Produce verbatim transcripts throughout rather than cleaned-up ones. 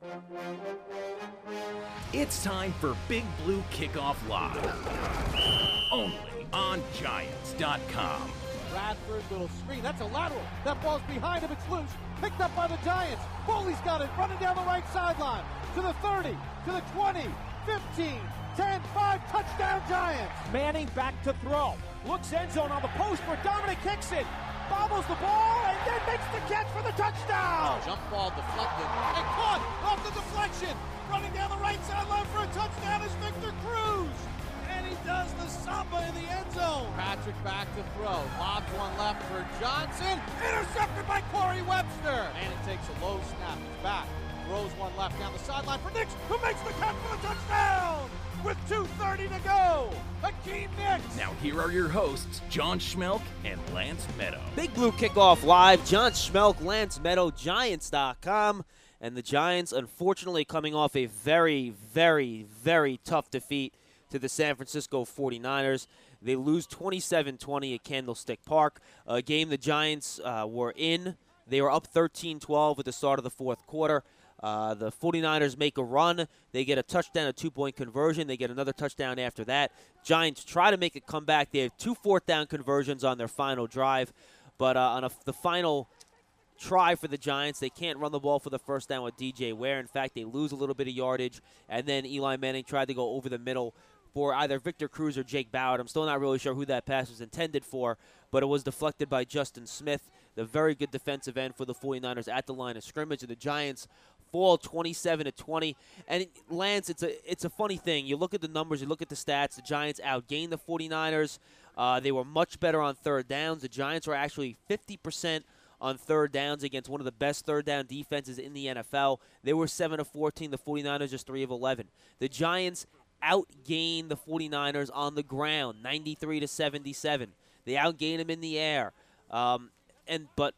It's time for Big Blue Kickoff Live. Only on Giants dot com. Bradford, little screen. That's a lateral. That ball's behind him. It's loose. Picked up by the Giants. Foley's got it. Running down the right sideline. To the thirty. To the twenty. fifteen. ten. five. Touchdown Giants. Manning back to throw. Looks end zone on the post where Dominic kicks it. Bobbles the ball and then makes the catch for the touchdown. Jump ball deflected. And caught off the deflection. Running down the right sideline for a touchdown is Victor Cruz. And he does the samba in the end zone. Patrick back to throw. Lobs one left for Johnson. Intercepted by Corey Webster. And it takes a low snap. It's back. Throws one left down the sideline for Nix, who makes the catch for the touchdown. With two thirty to go. Hakeem Nicks. Now here are your hosts, John Schmelk and Lance Meadow. Big Blue Kickoff Live. John Schmelk, Lance Meadow, Giants dot com. And the Giants, unfortunately, coming off a very, very, very tough defeat to the San Francisco forty-niners. They lose twenty-seven twenty at Candlestick Park, a game the Giants uh, were in. They were up thirteen twelve at the start of the fourth quarter. Uh, the forty-niners make a run. They get a touchdown, a two-point conversion. They get another touchdown after that. Giants try to make a comeback. They have two fourth-down conversions on their final drive. But uh, on a, the final try for the Giants, they can't run the ball for the first down with D J Ware. In fact, they lose a little bit of yardage. And then Eli Manning tried to go over the middle for either Victor Cruz or Jake Ballard. I'm still not really sure who that pass was intended for, but it was deflected by Justin Smith, the very good defensive end for the forty-niners at the line of scrimmage. And the Giants fall twenty-seven to twenty. And Lance, it's a it's a funny thing. You look at the numbers, you look at the stats. The Giants outgained the forty-niners. Uh, they were much better on third downs. The Giants were actually fifty percent on third downs against one of the best third down defenses in the N F L. They were seven of fourteen. The forty-niners just three of eleven. The Giants outgained the forty-niners on the ground, ninety-three to seventy-seven. They outgained them in the air. Um, and but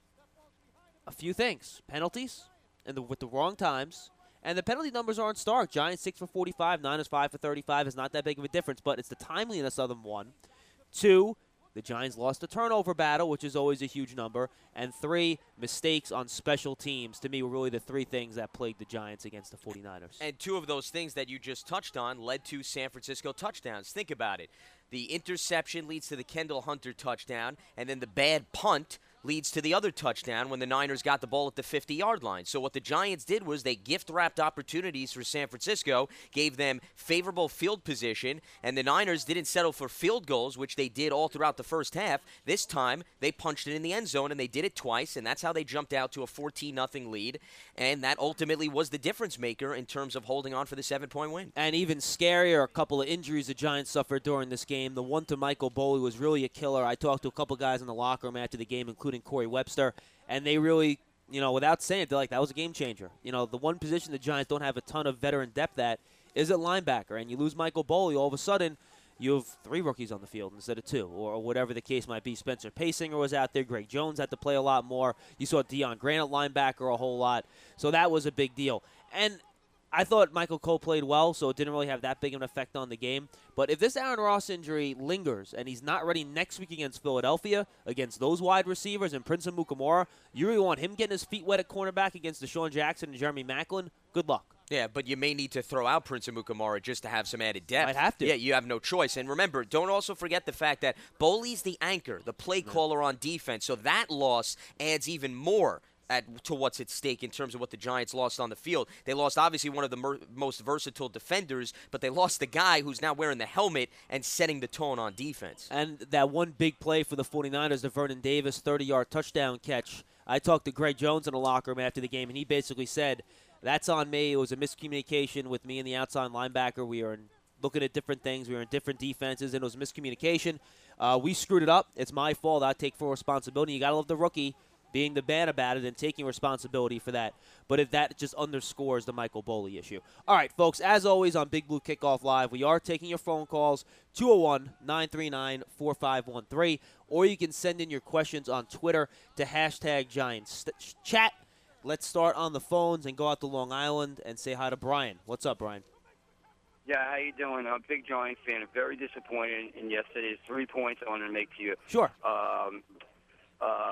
a few things. Penalties. And the, with the wrong times. And the penalty numbers aren't stark. Giants six for forty-five, Niners five for thirty-five is not that big of a difference, but it's the timeliness of them, one. Two, the Giants lost a turnover battle, which is always a huge number. And three, mistakes on special teams, to me, were really the three things that plagued the Giants against the forty-niners. And two of those things that you just touched on led to San Francisco touchdowns. Think about it. The interception leads to the Kendall Hunter touchdown, and then the bad punt leads to the other touchdown when the Niners got the ball at the fifty-yard line. So what the Giants did was they gift-wrapped opportunities for San Francisco, gave them favorable field position, and the Niners didn't settle for field goals, which they did all throughout the first half. This time, they punched it in the end zone, and they did it twice, and that's how they jumped out to a fourteen nothing lead, and that ultimately was the difference maker in terms of holding on for the seven-point win. And even scarier, a couple of injuries the Giants suffered during this game. The one to Michael Boley was really a killer. I talked to a couple guys in the locker room after the game, including Corey Webster, and they really, you know, without saying it, they're like, that was a game changer. You know, the one position the Giants don't have a ton of veteran depth at is at linebacker, and you lose Michael Boley, all of a sudden you have three rookies on the field instead of two, or whatever the case might be. Spencer Paysinger was out there. Greg Jones had to play a lot more. You saw Deion Grant at linebacker a whole lot, so that was a big deal. And I thought Michael Cole played well, so it didn't really have that big of an effect on the game. But if this Aaron Ross injury lingers and he's not ready next week against Philadelphia, against those wide receivers and Prince Amukamara, you really want him getting his feet wet at cornerback against Deshaun Jackson and Jeremy Maclin? Good luck. Yeah, but you may need to throw out Prince Amukamara just to have some added depth. I'd have to. Yeah, you have no choice. And remember, don't also forget the fact that Boley's the anchor, the play caller on defense, so that loss adds even more At, to what's at stake in terms of what the Giants lost on the field. They lost, obviously, one of the mer- most versatile defenders, but they lost the guy who's now wearing the helmet and setting the tone on defense. And that one big play for the forty-niners, the Vernon Davis thirty-yard touchdown catch. I talked to Greg Jones in the locker room after the game, and he basically said, that's on me. It was a miscommunication with me and the outside linebacker. We were in, looking at different things. We were in different defenses, and it was miscommunication. Uh, we screwed it up. It's my fault. I take full responsibility. You got to love the rookie being the bad about it and taking responsibility for that. But if that just underscores the Michael Boley issue. All right, folks, as always on Big Blue Kickoff Live, we are taking your phone calls, two oh one, nine three nine, four five one three, or you can send in your questions on Twitter to hashtag Giants Chat. Let's start on the phones and go out to Long Island and say hi to Brian. What's up, Brian? Yeah, how you doing? I'm a big Giants fan. I'm very disappointed in yesterday's three points I wanted to make to you. Sure. Um, uh,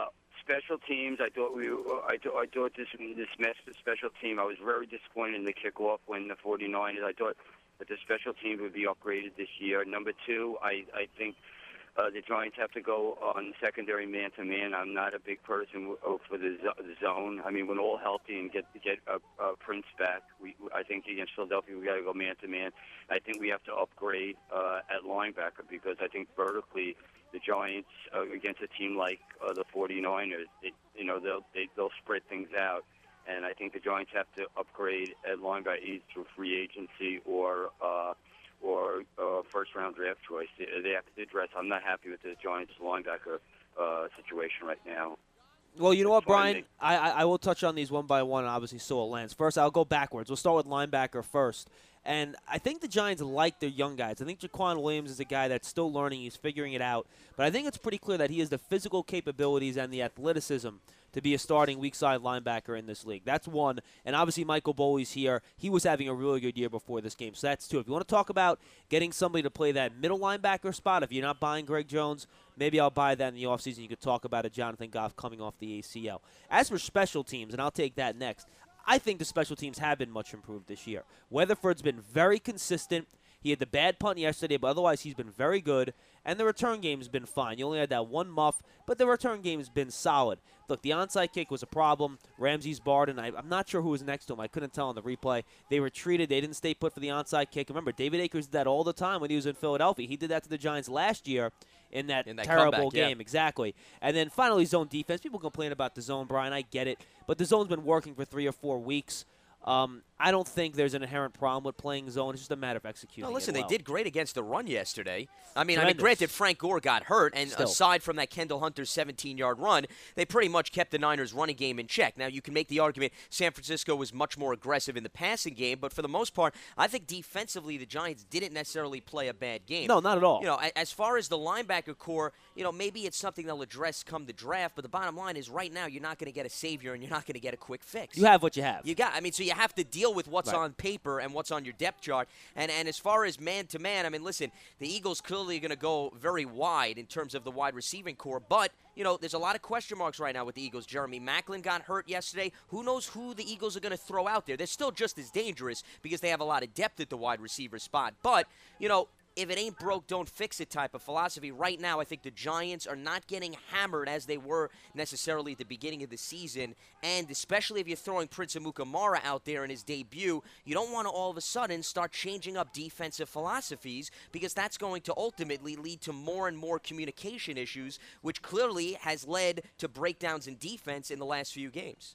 special teams, I thought we, I thought, I thought this this special team. I was very disappointed in the kickoff when the forty-niners. I thought that the special team would be upgraded this year. Number two, I, I think uh, the Giants have to go on secondary man-to-man. I'm not a big person for the zone. I mean, when all healthy and get get uh, uh, Prince back, we, I think against Philadelphia we got to go man-to-man. I think we have to upgrade uh, at linebacker because I think vertically the Giants uh, against a team like uh, the forty-niners, they, you know, they'll they, they'll spread things out. And I think the Giants have to upgrade at linebacker either through free agency or uh, or uh, first-round draft choice. They, they have to address. I'm not happy with the Giants linebacker uh, situation right now. Well, you know what, It's fine, Brian? they- I, I I will touch on these one by one, and obviously so will Lance. First, I'll go backwards. We'll start with linebacker first. And I think the Giants like their young guys. I think Jaquan Williams is a guy that's still learning. He's figuring it out. But I think it's pretty clear that he has the physical capabilities and the athleticism to be a starting weak side linebacker in this league. That's one. And obviously Michael Boley's here. He was having a really good year before this game. So that's two. If you want to talk about getting somebody to play that middle linebacker spot, if you're not buying Greg Jones, maybe I'll buy that in the offseason. You could talk about a Jonathan Goff coming off the A C L. As for special teams, and I'll take that next, I think the special teams have been much improved this year. Weatherford's been very consistent. He had the bad punt yesterday, but otherwise he's been very good. And the return game's been fine. You only had that one muff, but the return game's been solid. Look, the onside kick was a problem. Ramsey's barred, and I, I'm not sure who was next to him. I couldn't tell on the replay. They retreated. They didn't stay put for the onside kick. Remember, David Akers did that all the time when he was in Philadelphia. He did that to the Giants last year in that, In that terrible comeback, yeah. game. Exactly. And then finally zone defense. People complain about the zone, Brian. I get it. But the zone's been working for three or four weeks. Um, I don't think there's an inherent problem with playing zone. It's just a matter of executing. No, listen, it well. they did great against the run yesterday. I mean, I mean, Tremendous. granted, Frank Gore got hurt, and Still. aside from that Kendall Hunter seventeen-yard run, they pretty much kept the Niners' running game in check. Now, you can make the argument San Francisco was much more aggressive in the passing game, but for the most part, I think defensively the Giants didn't necessarily play a bad game. No, not at all. You know, a- as far as the linebacker core, you know, maybe it's something they'll address come the draft, but the bottom line is right now you're not going to get a savior and you're not going to get a quick fix. You have what you have. You got. I mean, so you have to deal with what's Right. on paper and what's on your depth chart. And and as far as man to man, I mean, listen, the Eagles clearly are going to go very wide in terms of the wide receiving core. But you know, there's a lot of question marks right now with the Eagles. Jeremy Maclin got hurt yesterday. Who knows who the Eagles are going to throw out there? They're still just as dangerous because they have a lot of depth at the wide receiver spot. But you know, if it ain't broke, don't fix it type of philosophy. Right now, I think the Giants are not getting hammered as they were necessarily at the beginning of the season. And especially if you're throwing Prince Amukamara out there in his debut, you don't want to all of a sudden start changing up defensive philosophies because that's going to ultimately lead to more and more communication issues, which clearly has led to breakdowns in defense in the last few games.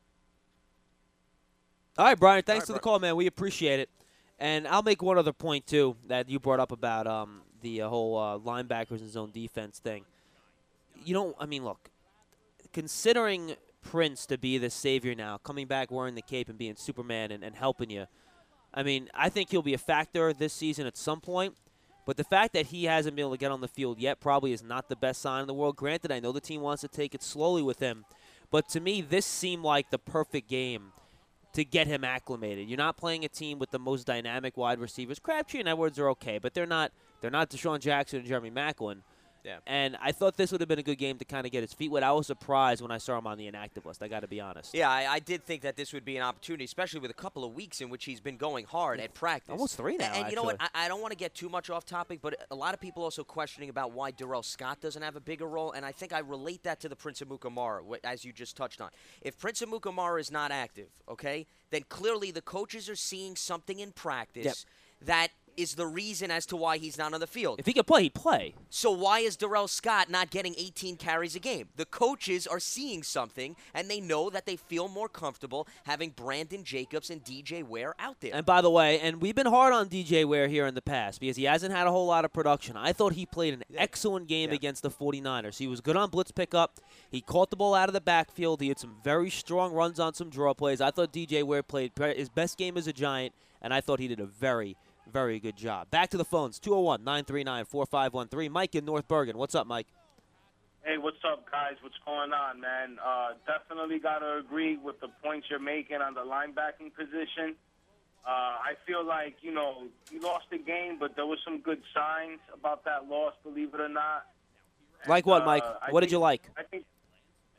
All right, Brian, thanks right, for the Brian. call, man. We appreciate it. And I'll make one other point, too, that you brought up about um, the uh, whole uh, linebackers and zone defense thing. You know, I mean, look, considering Prince to be the savior now, coming back wearing the cape and being Superman and, and helping you, I mean, I think he'll be a factor this season at some point. But the fact that he hasn't been able to get on the field yet probably is not the best sign in the world. Granted, I know the team wants to take it slowly with him. But to me, this seemed like the perfect game to get him acclimated. You're not playing a team with the most dynamic wide receivers. Crabtree and Edwards are okay, but they're not they're not Deshaun Jackson and Jeremy Maclin. Yeah. And I thought this would have been a good game to kind of get his feet wet. I was surprised when I saw him on the inactive list. I got to be honest. Yeah, I, I did think that this would be an opportunity, especially with a couple of weeks in which he's been going hard at practice. Almost three now, And, and you know what? actually. I, I don't want to get too much off topic, but a lot of people also questioning about why Darrell Scott doesn't have a bigger role, and I think I relate that to the Prince Amukamara, wh- as you just touched on. If Prince Amukamara is not active, okay, then clearly the coaches are seeing something in practice Yep. that is the reason as to why he's not on the field. If he could play, he'd play. So why is Darrell Scott not getting eighteen carries a game? The coaches are seeing something, and they know that they feel more comfortable having Brandon Jacobs and D J Ware out there. And by the way, and we've been hard on D J Ware here in the past because he hasn't had a whole lot of production. I thought he played an excellent game Yeah. against the forty-niners. He was good on blitz pickup. He caught the ball out of the backfield. He had some very strong runs on some draw plays. I thought D J Ware played his best game as a Giant, and I thought he did a very, very good job. Back to the phones, two oh one, nine three nine, four five one three. Mike in North Bergen. What's up, Mike? Hey, what's up, guys? What's going on, man? Uh, definitely got to agree with the points you're making on the linebacking position. Uh, I feel like, you know, we lost the game, but there was some good signs about that loss, believe it or not. And, Like what, uh, Mike? I What did think- you like? I think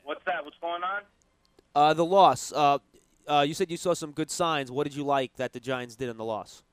What's that? What's going on? Uh, the loss. Uh, uh, you said you saw some good signs. What did you like that the Giants did in the loss?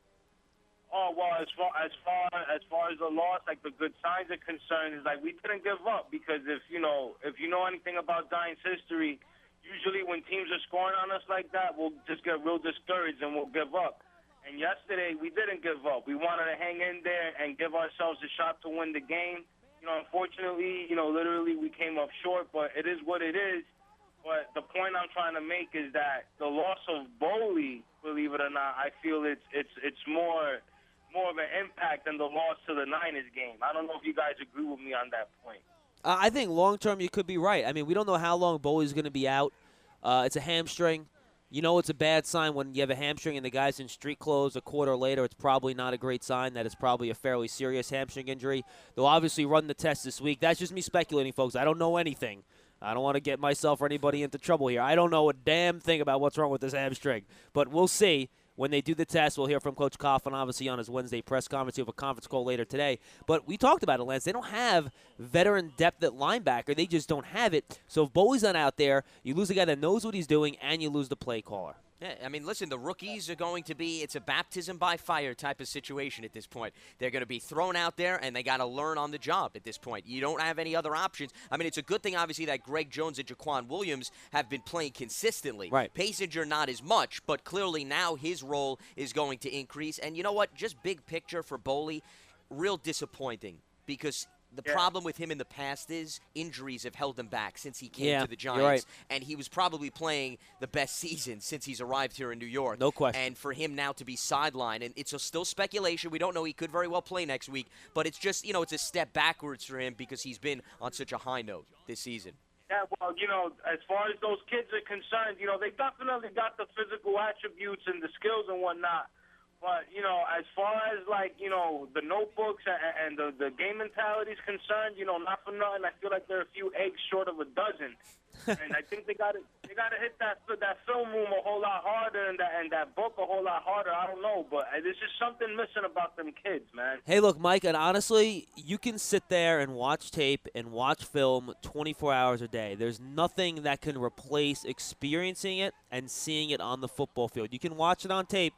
Oh well, as far as far as far as the loss, like the good signs are concerned, is like we didn't give up because if you know if you know anything about Giants history, usually when teams are scoring on us like that, we'll just get real discouraged and we'll give up. And yesterday we didn't give up. We wanted to hang in there and give ourselves a shot to win the game. You know, unfortunately, you know, literally we came up short, but it is what it is. But the point I'm trying to make is that the loss of Boley, believe it or not, I feel it's it's it's more. more of an impact than the loss to the Niners game. I don't know if you guys agree with me on that point. Uh, I think long-term you could be right. I mean, we don't know how long Boley's going to be out. Uh, it's a hamstring. You know it's a bad sign when you have a hamstring and the guy's in street clothes a quarter later. It's probably not a great sign that it's probably a fairly serious hamstring injury. They'll obviously run the test this week. That's just me speculating, folks. I don't know anything. I don't want to get myself or anybody into trouble here. I don't know a damn thing about what's wrong with this hamstring. But we'll see. When they do the test, we'll hear from Coach Coughlin, obviously, on his Wednesday press conference. He'll have a conference call later today. But we talked about it, Lance. They don't have veteran depth at linebacker. They just don't have it. So if Boley's not out there, you lose a guy that knows what he's doing, and you lose the play caller. Yeah, I mean, listen, the rookies are going to be, it's a baptism by fire type of situation at this point. They're going to be thrown out there, and they got to learn on the job at this point. You don't have any other options. I mean, it's a good thing, obviously, that Greg Jones and Jaquan Williams have been playing consistently. Right. Pacenger not as much, but clearly now his role is going to increase. And you know what? Just big picture for Boley, real disappointing because the Yeah. problem with him in the past is injuries have held him back since he came Yeah, to the you're Giants. right. And he was probably playing the best season since he's arrived here in New York. No question. And for him now to be sidelined, and it's a still speculation. We don't know. He could very well play next week. But it's just, you know, it's a step backwards for him because he's been on such a high note this season. Yeah, well, you know, as far as those kids are concerned, you know, they definitely got the physical attributes and the skills and whatnot. But, you know, as far as, like, you know, the notebooks and, and the, the game mentality is concerned, you know, not for nothing, I feel like they're a few eggs short of a dozen. And I think they got to they got to hit that that film room a whole lot harder and that, and that book a whole lot harder. I don't know, but there's just something missing about them kids, man. Hey, look, Mike, and honestly, you can sit there and watch tape and watch film twenty-four hours a day. There's nothing that can replace experiencing it and seeing it on the football field. You can watch it on tape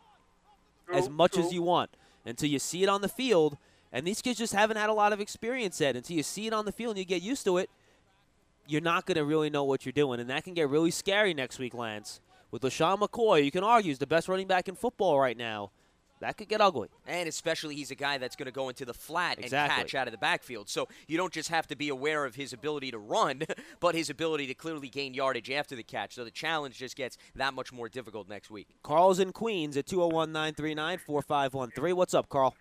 as much as you want until you see it on the field, and these kids just haven't had a lot of experience yet. Until you see it on the field and you get used to it, you're not going to really know what you're doing, and that can get really scary next week, Lance. With LaShawn McCoy, you can argue he's the best running back in football right now. That could get ugly. And especially he's a guy that's going to go into the flat Exactly. and catch out of the backfield. So you don't just have to be aware of his ability to run, but his ability to clearly gain yardage after the catch. So the challenge just gets that much more difficult next week. Carl's in Queens at two oh one, nine three nine, four five one three. What's up, Carl?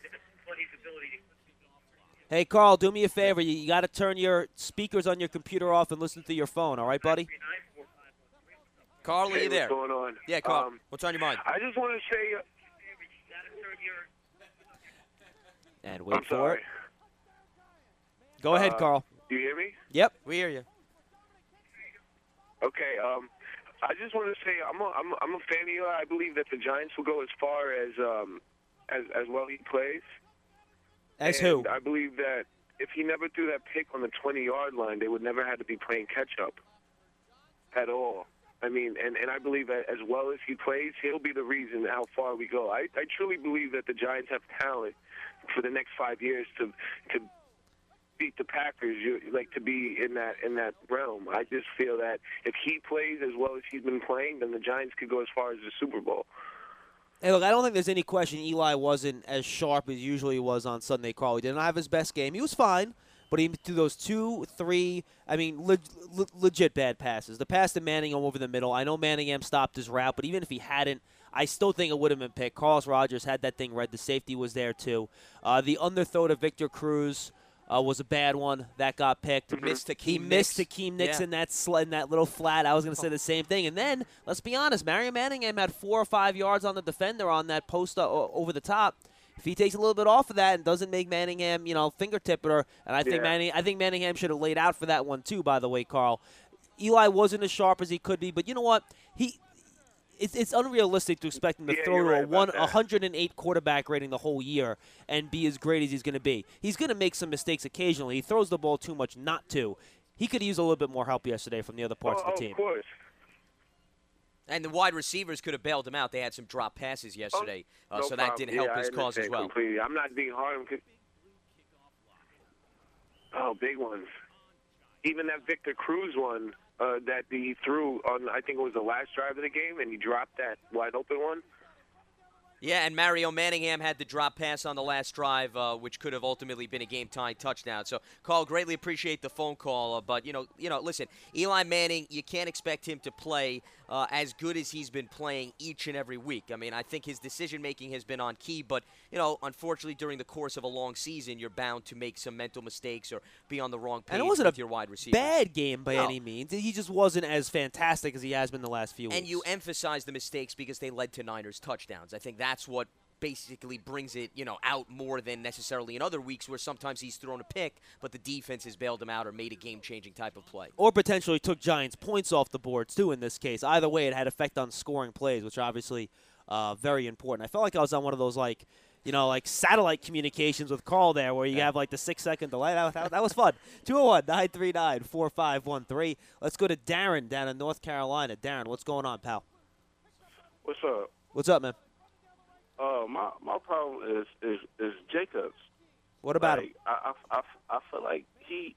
Hey, Carl, do me a favor. You, you got to turn your speakers on your computer off and listen through your phone, all right, buddy? Carl, are Hey, you there? what's going on? Yeah, Carl. Um, What's on your mind? I just want to say, uh, And wait I'm for sorry. it. Go ahead, Uh, Carl. Do you hear me? Yep. We hear you. Okay. Um, I just want to say I'm a, I'm a, I'm a fan of Eli. I believe that the Giants will go as far as um, as as well he plays. As and who? I believe that if he never threw that pick on the twenty-yard line, they would never have to be playing catch-up at all. I mean, and, and I believe that as well as he plays, he'll be the reason how far we go. I, I truly believe that the Giants have talent for the next five years to to beat the Packers, you, like to be in that in that realm. I just feel that if he plays as well as he's been playing, then the Giants could go as far as the Super Bowl. Hey, look, I don't think there's any question Eli wasn't as sharp as usually he was on Sunday, Carl. He did not have his best game. He was fine, but he threw those two, three, I mean, le- le- legit bad passes. The pass to Manningham over the middle. I know Manningham stopped his route, but even if he hadn't, I still think it would have been picked. Carlos Rogers had that thing read. The safety was there, too. Uh, the underthrow to Victor Cruz uh, was a bad one. That got picked. Missed Hakeem He missed Nicks. Hakeem Nicks Yeah. in, that sl- in that little flat. I was going to say the same thing. And then, let's be honest, Marion Manningham had four or five yards on the defender on that post uh, over the top. If he takes a little bit off of that and doesn't make Manningham, you know, fingertip her, and I think Yeah. Manning, I think Manningham should have laid out for that one too. By the way, Carl, Eli wasn't as sharp as he could be, but you know what? He, it's, it's unrealistic to expect him to Yeah, throw you're to right a about one that. one hundred eight quarterback rating the whole year and be as great as he's going to be. He's going to make some mistakes occasionally. He throws the ball too much not to. he could use a little bit more help yesterday from the other parts oh, of the team. Of course. And the wide receivers could have bailed him out. They had some drop passes yesterday, oh, uh, no so that problem. didn't help yeah, his I cause as understand well. Completely. I'm not being hard on. Oh, big ones. Even that Victor Cruz one uh, that he threw on, I think it was the last drive of the game, and he dropped that wide open one. Yeah, and Mario Manningham had the drop pass on the last drive, uh, which could have ultimately been a game-tying touchdown. So, Carl, greatly appreciate the phone call. Uh, but, you know, you know, listen, Eli Manning, you can't expect him to play uh, as good as he's been playing each and every week. I mean, I think his decision-making has been on key. But, you know, unfortunately, during the course of a long season, you're bound to make some mental mistakes or be on the wrong page and it wasn't with a your wide receivers. bad game by No. any means. He just wasn't as fantastic as he has been the last few weeks. And you emphasize the mistakes because they led to Niners touchdowns. I think that's what basically brings it, you know, out more than necessarily in other weeks where sometimes he's thrown a pick, but the defense has bailed him out or made a game-changing type of play. Or potentially took Giants points off the boards, too, in this case. Either way, it had effect on scoring plays, which obviously uh, very important. I felt like I was on one of those, like, you know, like satellite communications with Carl there where you Yeah. have, like, the six-second delay. That, that, that was fun. two oh one, nine three nine, four five one three. Let's go to Darren down in North Carolina. Darren, what's going on, pal? What's up? What's up, man? Uh, my my problem is is, is Jacobs. What about like, him? I, I, I, I feel like he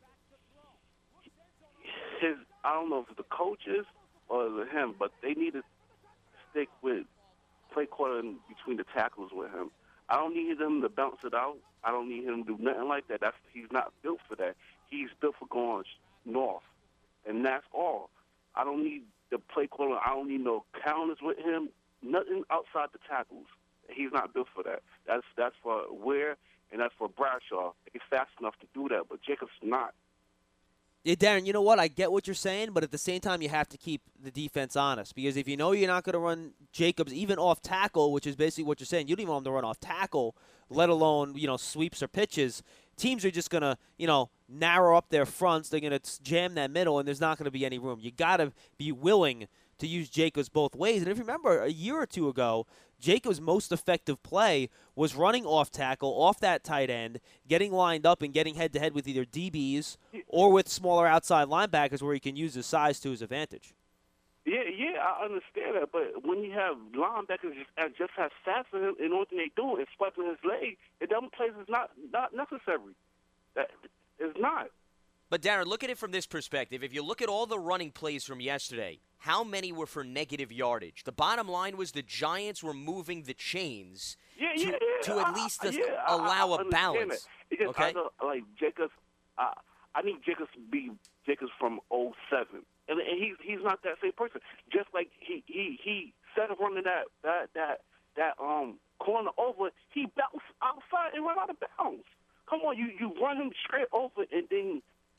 his I don't know if it's the coaches or is it him, but they need to stick with play calling between the tackles with him. I don't need him to bounce it out. I don't need him to do nothing like that. That's he's not built for that. He's built for going north, and that's all. I don't need the play calling. I don't need no counters with him. Nothing outside the tackles. He's not built for that. That's that's for Ware and that's for Bradshaw. He's fast enough to do that, but Jacobs not. Yeah, Darren, you know what? I get what you're saying, but at the same time, you have to keep the defense honest because if you know you're not going to run Jacobs even off tackle, which is basically what you're saying, you don't even want him to run off tackle, let alone you know sweeps or pitches. Teams are just going to you know narrow up their fronts. They're going to jam that middle, and there's not going to be any room. You got to be willing to use Jacobs both ways. And if you remember, a year or two ago, Jacobs' most effective play was running off tackle, off that tight end, getting lined up and getting head-to-head with either D Bs or with smaller outside linebackers where he can use his size to his advantage. Yeah, yeah, I understand that, but when you have linebackers just, just as fast as him, and the only thing they do is swiping his leg, the double plays is not not necessary. That is not. But, Darren, look at it from this perspective. If you look at all the running plays from yesterday, how many were for negative yardage? The bottom line was the Giants were moving the chains yeah, to, yeah, yeah. to at least I, a, yeah, allow I, I a balance. That. Because okay? I know, like, Jacobs, I, I need Jacobs to be Jacobs from oh seven. And, and he's he's not that same person. Just like he he, he set of running that, that, that, that um corner over, he bounced outside and ran out of bounds. Come on, you, you run him straight over and then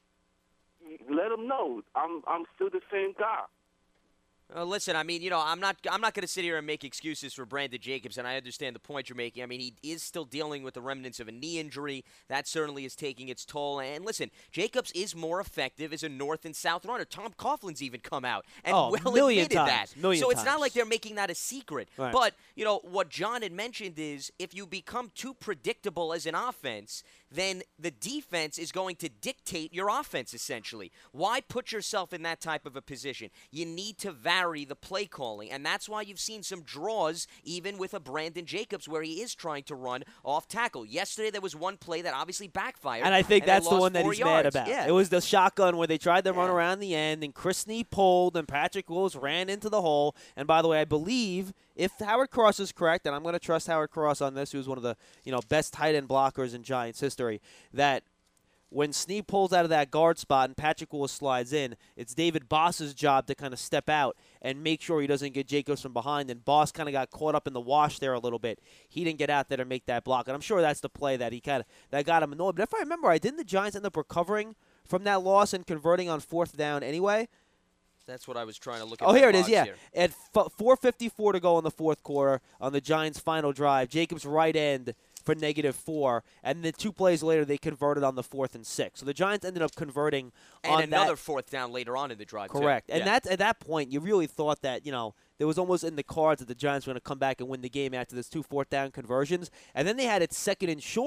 let him know I'm I'm still the same guy. Uh, listen, I mean, you know, I'm not I'm not going to sit here and make excuses for Brandon Jacobs, and I understand the point you're making. I mean, he is still dealing with the remnants of a knee injury. That certainly is taking its toll. And listen, Jacobs is more effective as a north and south runner. Tom Coughlin's even come out and Oh, well million admitted times, that. million so it's not times. like they're making that a secret. Right. But, you know, what John had mentioned is if you become too predictable as an offense, then the defense is going to dictate your offense, essentially. Why put yourself in that type of a position? You need to vary the play calling, and that's why you've seen some draws even with a Brandon Jacobs where he is trying to run off tackle. Yesterday there was one play that obviously backfired. And I think and they that's the lost one that four he's yards. mad about. Yeah. It was the shotgun where they tried to run Yeah. around the end, and Chris Snead pulled, and Patrick Willis ran into the hole. And by the way, I believe if Howard Cross is correct, and I'm going to trust Howard Cross on this, who's one of the you know best tight end blockers in Giants history, that when Snead pulls out of that guard spot and Patrick Willis slides in, it's David Boss's job to kind of step out and make sure he doesn't get Jacobs from behind. And Boss kind of got caught up in the wash there a little bit. He didn't get out there to make that block, and I'm sure that's the play that he kind of that got him annoyed. But if I remember right, didn't the Giants end up recovering from that loss and converting on fourth down anyway? That's what I was trying to look at. Oh, my here it is, box yeah. here. At f- four fifty-four to go in the fourth quarter on the Giants' final drive, Jacobs' right end for negative four, and then two plays later they converted on the fourth and six. So the Giants ended up converting And on another that. fourth down later on in the drive, too. Correct. And Yeah. that's at that point, you really thought that, you know, there was almost in the cards that the Giants were going to come back and win the game after those two fourth down conversions. And then they had it second and short.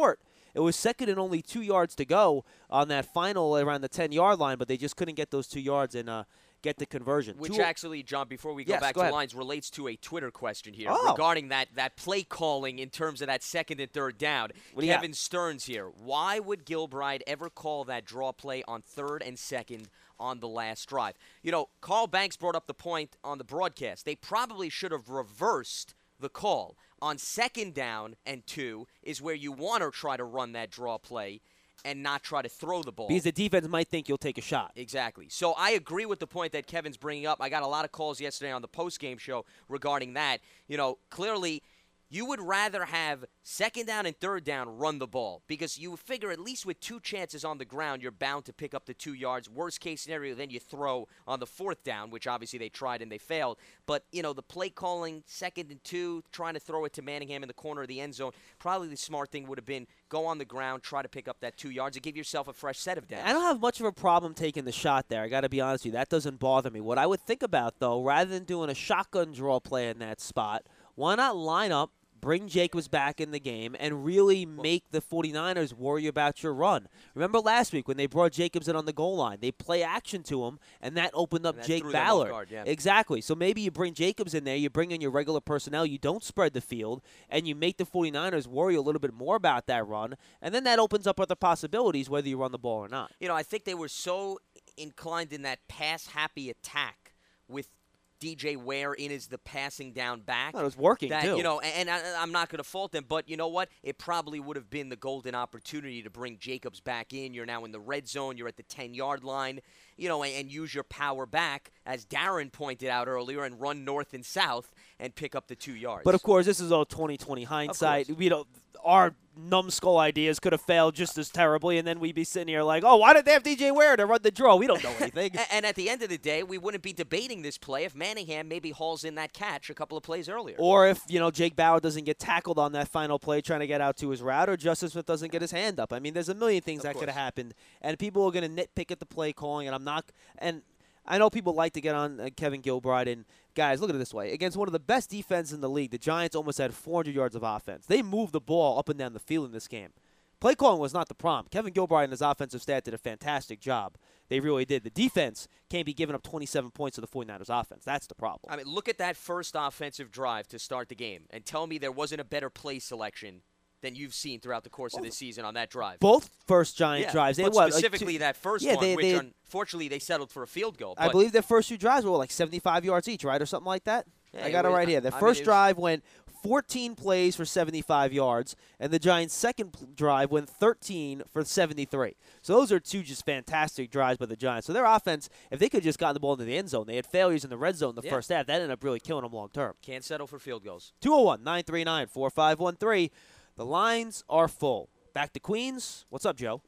It was second and only two yards to go on that final around the ten-yard line, but they just couldn't get those two yards and uh, get the conversion. Which two actually, John, before we go yes, back go to ahead. lines, relates to a Twitter question here Oh. regarding that, that play calling in terms of that second and third down. What do you Kevin Stearns here. Why would Gilbride ever call that draw play on third and second on the last drive? You know, Carl Banks brought up the point on the broadcast. They probably should have reversed the call. On second down and two is where you want to try to run that draw play and not try to throw the ball. Because the defense might think you'll take a shot. Exactly. So I agree with the point that Kevin's bringing up. I got a lot of calls yesterday on the post-game show regarding that. You know, clearly you would rather have second down and third down run the ball because you figure at least with two chances on the ground, you're bound to pick up the two yards. Worst case scenario, then you throw on the fourth down, which obviously they tried and they failed. But, you know, the play calling second and two, trying to throw it to Manningham in the corner of the end zone, probably the smart thing would have been go on the ground, try to pick up that two yards and give yourself a fresh set of downs. I don't have much of a problem taking the shot there. I got to be honest with you. That doesn't bother me. What I would think about, though, rather than doing a shotgun draw play in that spot, why not line up, bring Jacobs back in the game, and really make the 49ers worry about your run. Remember last week when they brought Jacobs in on the goal line? They play action to him, and that opened up And that Jake threw them off Ballard. guard, yeah. Exactly. So maybe you bring Jacobs in there, you bring in your regular personnel, you don't spread the field, and you make the 49ers worry a little bit more about that run, and then that opens up other possibilities whether you run the ball or not. You know, I think they were so inclined in that pass-happy attack with D J Ware in as the passing down back. Well, it was working, that, too. You know, and I, I'm not going to fault them, but you know what? It probably would have been the golden opportunity to bring Jacobs back in. You're now in the red zone. You're at the ten-yard line, you know, and, and use your power back, as Darren pointed out earlier, and run north and south and pick up the two yards. But, of course, this is all twenty twenty hindsight. We don't, our numbskull ideas could have failed just as terribly, and then we'd be sitting here like, oh, why did they have D J Ware to run the draw? We don't know anything. and, and at the end of the day, we wouldn't be debating this play if Manningham maybe hauls in that catch a couple of plays earlier. Or if, you know, Jake Bauer doesn't get tackled on that final play trying to get out to his route, or Justice Smith doesn't get his hand up. I mean, there's a million things Of that course. could have happened, and people are going to nitpick at the play calling, and I'm not – and I know people like to get on uh, Kevin Gilbride, and guys, look at it this way. Against one of the best defenses in the league, the Giants almost had four hundred yards of offense. They moved the ball up and down the field in this game. Play calling was not the problem. Kevin Gilbride and his offensive staff did a fantastic job. They really did. The defense can't be giving up twenty-seven points to the 49ers offense. That's the problem. I mean, look at that first offensive drive to start the game and tell me there wasn't a better play selection than you've seen throughout the course of this season on that drive. Both first Giant yeah, drives. They but what, like specifically two, that first yeah, one, they, which they, unfortunately they settled for a field goal. I but believe their first two drives were like seventy-five yards each, right, or something like that? Yeah, I got it it was- right here. The I mean, first it was- drive went fourteen plays for seventy-five yards, and the Giants' second pl- drive went thirteen for seventy-three. So those are two just fantastic drives by the Giants. So their offense, if they could just gotten the ball into the end zone, they had failures in the red zone in the Yeah. first half. That ended up really killing them long term. can't settle for field goals. two oh one, nine three nine, four five one three. The lines are full. Back to Queens. What's up, Joe?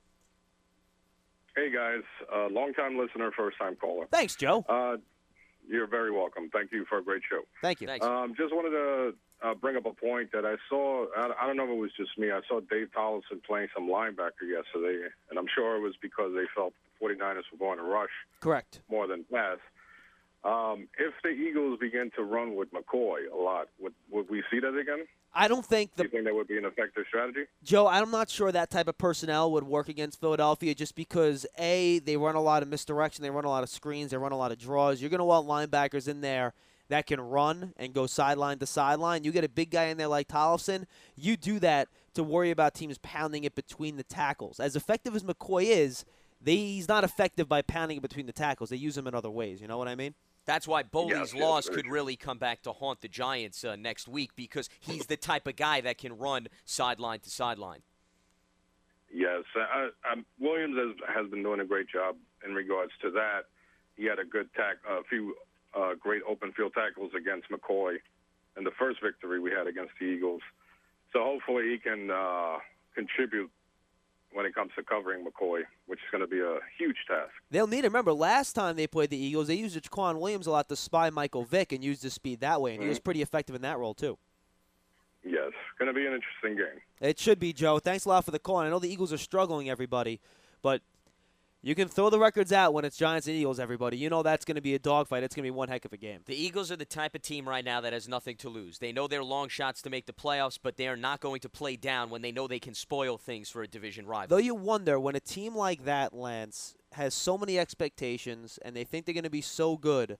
Hey, guys. Uh, long-time listener, first-time caller. Thanks, Joe. Uh, you're very welcome. Thank you for a great show. Thank you. Thanks. Um, just wanted to uh, bring up a point that I saw. I, I don't know if it was just me. I saw Dave Tollefson playing some linebacker yesterday, and I'm sure it was because they felt the 49ers were going to rush Correct. more than pass. Um, if the Eagles begin to run with McCoy a lot, would, would we see that again? I don't think Do the you think that would be an effective strategy? Joe, I'm not sure that type of personnel would work against Philadelphia just because, A, they run a lot of misdirection, they run a lot of screens, they run a lot of draws. You're going to want linebackers in there that can run and go sideline to sideline. You get a big guy in there like Tollefson, you do that to worry about teams pounding it between the tackles. As effective as McCoy is, they, he's not effective by pounding it between the tackles. They use him in other ways. You know what I mean? That's why Boley's Yes, yes, loss very could true. really come back to haunt the Giants uh, next week because he's the type of guy that can run sideline to sideline. Yes, uh, um, Williams has, has been doing a great job in regards to that. He had a good tack, a few uh, great open field tackles against McCoy in the first victory we had against the Eagles. So hopefully he can uh, contribute when it comes to covering McCoy, which is going to be a huge task. They'll need to remember last time they played the Eagles, they used Jaquan Williams a lot to spy Michael Vick and used his speed that way, and he was pretty effective in that role too. Yes, going to be an interesting game. It should be, Joe. Thanks a lot for the call. And I know the Eagles are struggling, everybody, but You can throw the records out when it's Giants and Eagles, everybody. You know that's going to be a dogfight. It's going to be one heck of a game. The Eagles are the type of team right now that has nothing to lose. They know they're long shots to make the playoffs, but they are not going to play down when they know they can spoil things for a division rival. Though you wonder, when a team like that, Lance, has so many expectations and they think they're going to be so good,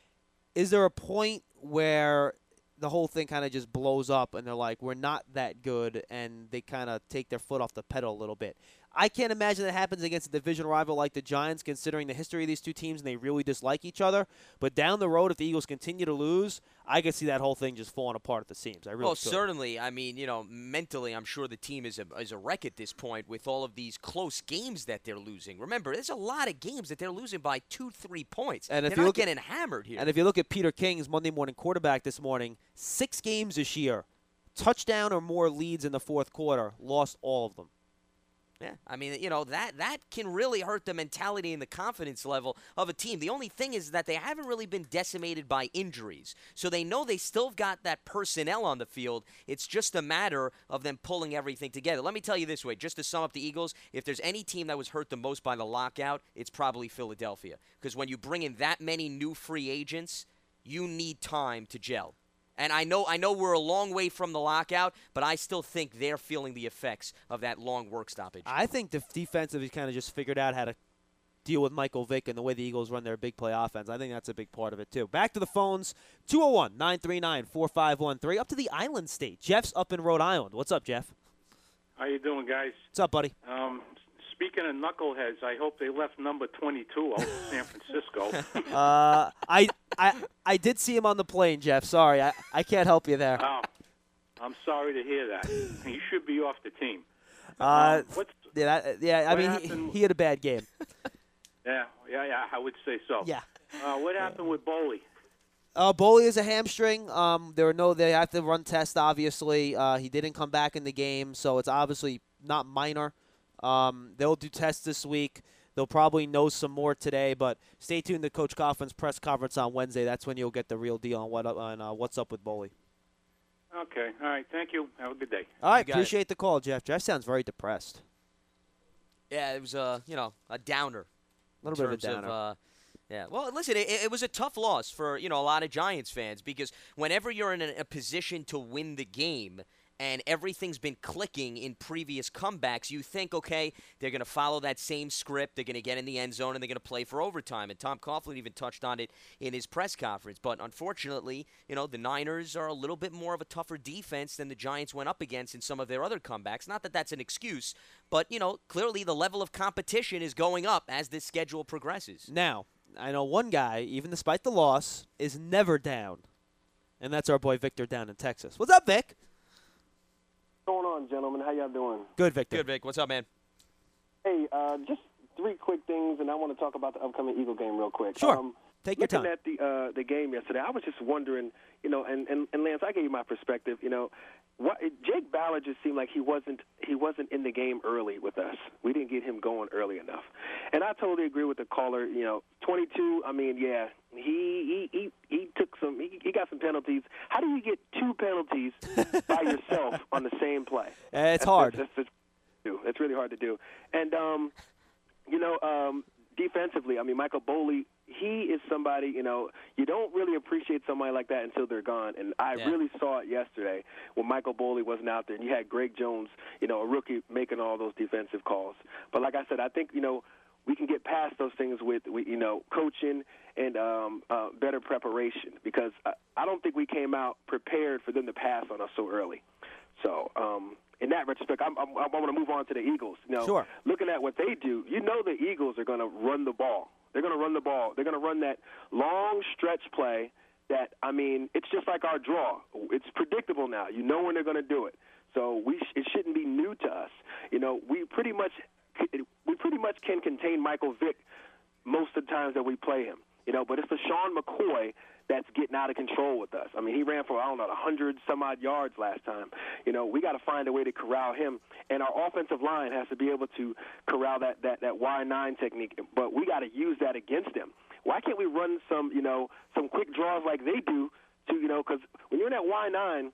is there a point where the whole thing kind of just blows up and they're like, we're not that good, and they kind of take their foot off the pedal a little bit? I can't imagine that happens against a division rival like the Giants, considering the history of these two teams and they really dislike each other. But down the road, if the Eagles continue to lose, I could see that whole thing just falling apart at the seams. I really well, could. certainly. I mean, you know, mentally, I'm sure the team is a, is a wreck at this point with all of these close games that they're losing. Remember, there's a lot of games that they're losing by two, three points. And if they're you not look at- getting hammered here. And if you look at Peter King's Monday morning quarterback this morning, six games this year, touchdown or more leads in the fourth quarter, lost all of them. Yeah, I mean, you know, that that can really hurt the mentality and the confidence level of a team. The only thing is that they haven't really been decimated by injuries. So they know they still got that personnel on the field. It's just a matter of them pulling everything together. Let me tell you this way, just to sum up the Eagles, if there's any team that was hurt the most by the lockout, it's probably Philadelphia. Because when you bring in that many new free agents, you need time to gel. And I know I know we're a long way from the lockout, but I still think they're feeling the effects of that long work stoppage. I think the defensive has kind of just figured out how to deal with Michael Vick and the way the Eagles run their big play offense. I think that's a big part of it, too. Back to the phones, two oh one, nine three nine, four five one three. Up to the Island State. Jeff's up in Rhode Island. What's up, Jeff? How you doing, guys? What's up, buddy? Um, speaking of knuckleheads, I hope they left number twenty-two out in San Francisco. uh, I, I I did see him on the plane, Jeff. Sorry, I, I can't help you there. Oh, I'm sorry to hear that. He should be off the team. Uh, um, what's, yeah, that, yeah. I what mean, happened- he, he had a bad game. yeah, yeah, yeah, I would say so. Yeah. Uh, what happened with Boley? Uh, Boley is a hamstring. Um, there are no. They have to run tests. Obviously, uh, he didn't come back in the game, so it's obviously not minor. Um, they'll do tests this week. They'll probably know some more today, but stay tuned to Coach Coughlin's press conference on Wednesday. That's when you'll get the real deal on what on uh, what's up with Boley. Okay, all right, thank you. Have a good day. All right, You got appreciate it. the call, Jeff. Jeff sounds very depressed. Yeah, it was a you know a downer. A little in bit of a terms downer. uh, yeah. Well, listen, it, it was a tough loss for you know a lot of Giants fans because whenever you're in a, a position to win the game and everything's been clicking in previous comebacks, you think, okay, they're going to follow that same script. They're going to get in the end zone, and they're going to play for overtime. And Tom Coughlin even touched on it in his press conference. But unfortunately, you know, the Niners are a little bit more of a tougher defense than the Giants went up against in some of their other comebacks. Not that that's an excuse, but, you know, clearly the level of competition is going up as this schedule progresses. Now, I know one guy, even despite the loss, is never down, and that's our boy Victor down in Texas. What's up, Vic? What's going on, gentlemen? How y'all doing? Good, Victor. Good, Vic. What's up, man? Hey, uh, just three quick things, and I want to talk about the upcoming Eagle game real quick. Sure. Um, Take your looking time. at the uh, the game yesterday, I was just wondering, you know, and, and, and Lance, I gave you my perspective. You know, what Jake Ballard just seemed like he wasn't he wasn't in the game early with us. We didn't get him going early enough, and I totally agree with the caller. You know, twenty-two. I mean, yeah, he he he, he took some. He, he got some penalties. How do you get two penalties by yourself on the same play? Uh, it's That's- hard. That's, that's, that's, that's really hard to do. And um, you know, um, defensively, I mean, Michael Boley, he is somebody, you know, you don't really appreciate somebody like that until they're gone. And I Yeah. really saw it yesterday when Michael Boley wasn't out there, and you had Greg Jones, you know, a rookie, making all those defensive calls. But like I said, I think, you know, we can get past those things with, we, you know, coaching and um, uh, better preparation, because I, I don't think we came out prepared for them to pass on us so early. So um, in that retrospect, I'm, I'm, I want to move on to the Eagles. You know, Sure. looking at what they do, you know the Eagles are going to run the ball. They're going to run the ball. They're going to run that long stretch play that, I mean, it's just like our draw. It's predictable now. You know when they're going to do it. So we sh- it shouldn't be new to us. You know, we pretty much we pretty much can contain Michael Vick most of the times that we play him. You know, but it's the Sean McCoy that's getting out of control with us. I mean, he ran for, I don't know, one hundred some odd yards last time. You know, we got to find a way to corral him, and our offensive line has to be able to corral that, that, that Y nine technique, but we got to use that against them. Why can't we run some, you know, some quick draws like they do to, you know, because when you're in that Y nine, you're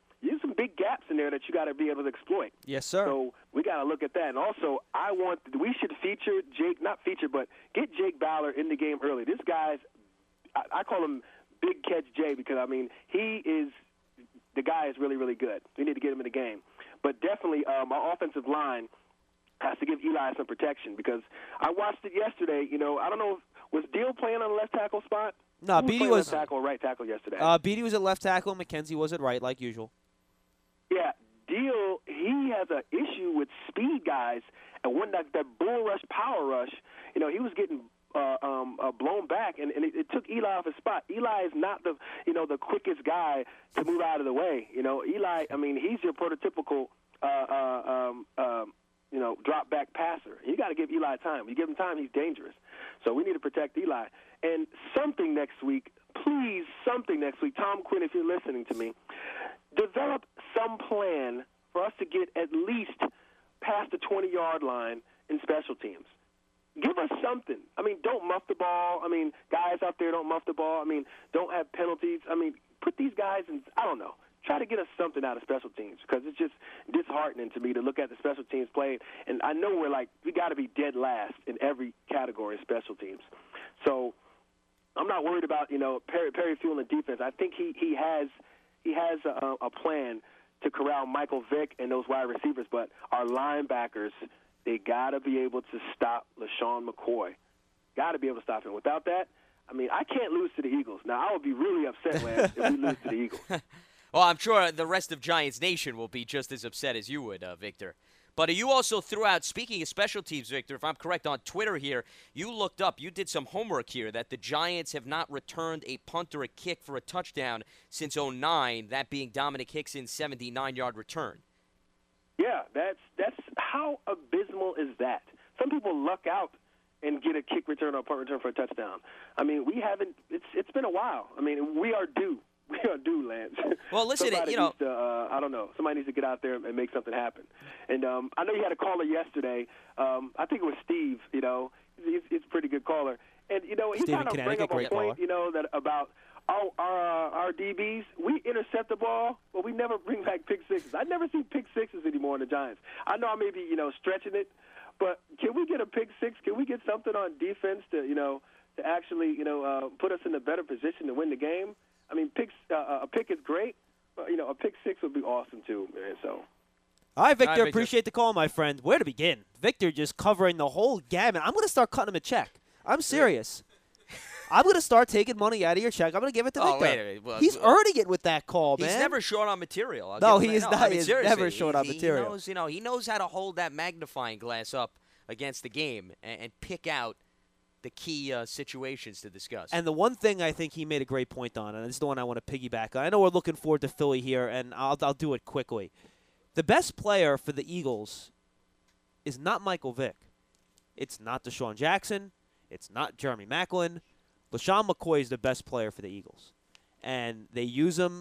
some big gaps in there that you got to be able to exploit. Yes, sir. So we got to look at that. And also, I want we should feature Jake, not feature, but get Jake Ballard in the game early. This guy's, I, I call him Big Catch Jay because, I mean, he is, the guy is really, really good. We need to get him in the game. But definitely, um, our offensive line has to give Eli some protection because I watched it yesterday. You know, I don't know, was Deal playing on the left tackle spot? No, Who Beatty playing was left tackle or right tackle yesterday. Uh, Beatty was at left tackle, and McKenzie was at right, like usual. Yeah, Deal, he has an issue with speed guys, and when that, that bull rush, power rush, you know, he was getting uh, um, uh, blown back, and, and it, it took Eli off his spot. Eli is not the, you know, the quickest guy to move out of the way. You know, Eli, I mean, he's your prototypical, uh, uh, um, um, you know, drop back passer. You got to give Eli time. You give him time, he's dangerous. So we need to protect Eli. And something next week, please, something next week, Tom Quinn, if you're listening to me, develop some plan for us to get at least past the twenty-yard line in special teams. Give us something. I mean, don't muff the ball. I mean, guys out there don't muff the ball. I mean, don't have penalties. I mean, put these guys in, I don't know, try to get us something out of special teams because it's just disheartening to me to look at the special teams played. And I know we're like, we got to be dead last in every category of special teams. So I'm not worried about, you know, Perry, Perry fueling defense. I think he, he has he has a, a plan to corral Michael Vick and those wide receivers, but our linebackers, they got to be able to stop LaShawn McCoy. Got to be able to stop him. Without that, I mean, I can't lose to the Eagles. Now, I would be really upset, Lance, if we lose to the Eagles. Well, I'm sure the rest of Giants Nation will be just as upset as you would, uh, Victor. But you also threw out, speaking of special teams, Victor, if I'm correct, on Twitter here, you looked up, you did some homework here, that the Giants have not returned a punt or a kick for a touchdown since oh nine, that being Dominic Hickson's seventy-nine-yard return. Yeah, that's that's how abysmal is that? Some people luck out and get a kick return or a punt return for a touchdown. I mean, we haven't, it's it's been a while. I mean, we are due. We are due, Lance. Well, listen, somebody you know. Needs to, uh, I don't know. Somebody needs to get out there and make something happen. And um, I know you had a caller yesterday. Um, I think it was Steve, you know. He's, he's a pretty good caller. And, you know, he kind of bring up a point, caller. you know, that about our, our, our D Bs. We intercept the ball, but we never bring back pick sixes. I never see pick sixes anymore in the Giants. I know I may be, you know, stretching it, but can we get a pick six? Can we get something on defense to, you know, to actually, you know, uh, put us in a better position to win the game? I mean, picks, uh, a pick is great, but, you know, a pick six would be awesome too, man. So. All right, Victor, All right, Victor. appreciate the call, my friend. Where to begin? Victor just covering the whole gamut. I'm going to start cutting him a check. I'm serious. I'm going to start taking money out of your check. I'm going to give it to Oh, Victor. wait a minute. Well, He's earning it with that call, He's man. never short on material. I'll No, give him he that. is No, not. I mean, He is seriously, never short on he, material. He knows, you know, he knows how to hold that magnifying glass up against the game and, and pick out the key uh, situations to discuss. And the one thing I think he made a great point on, and this is the one I want to piggyback on. I know we're looking forward to Philly here, and I'll, I'll do it quickly. The best player for the Eagles is not Michael Vick. It's not Deshaun Jackson. It's not Jeremy Maclin. LaShawn McCoy is the best player for the Eagles. And they use him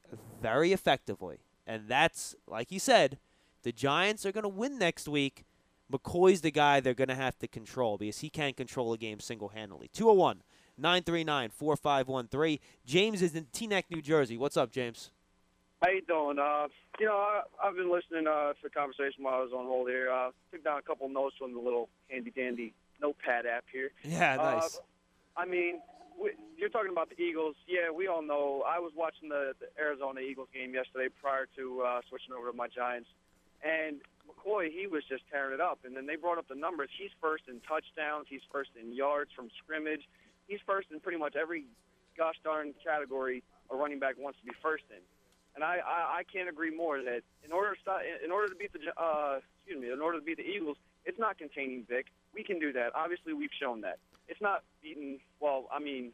very effectively. And that's, like he said, the Giants are going to win next week. McCoy's the guy they're going to have to control because he can't control a game single-handedly. two oh one, nine three nine, four five one three. James is in Teaneck, New Jersey. What's up, James? How you doing? Uh, you know, I, I've been listening uh, to the conversation while I was on hold here. Uh, took down a couple notes from the little handy-dandy notepad app here. Yeah, nice. Uh, I mean, we, you're talking about the Eagles. Yeah, we all know. I was watching the, the Arizona Eagles game yesterday prior to uh, switching over to my Giants. And McCoy, he was just tearing it up. And then they brought up the numbers. He's first in touchdowns. He's first in yards from scrimmage. He's first in pretty much every gosh darn category a running back wants to be first in. And I, I, I can't agree more that in order to stop, in order to beat the uh, excuse me, in order to beat the Eagles, it's not containing Vic. We can do that. Obviously, we've shown that. It's not beating. Well, I mean,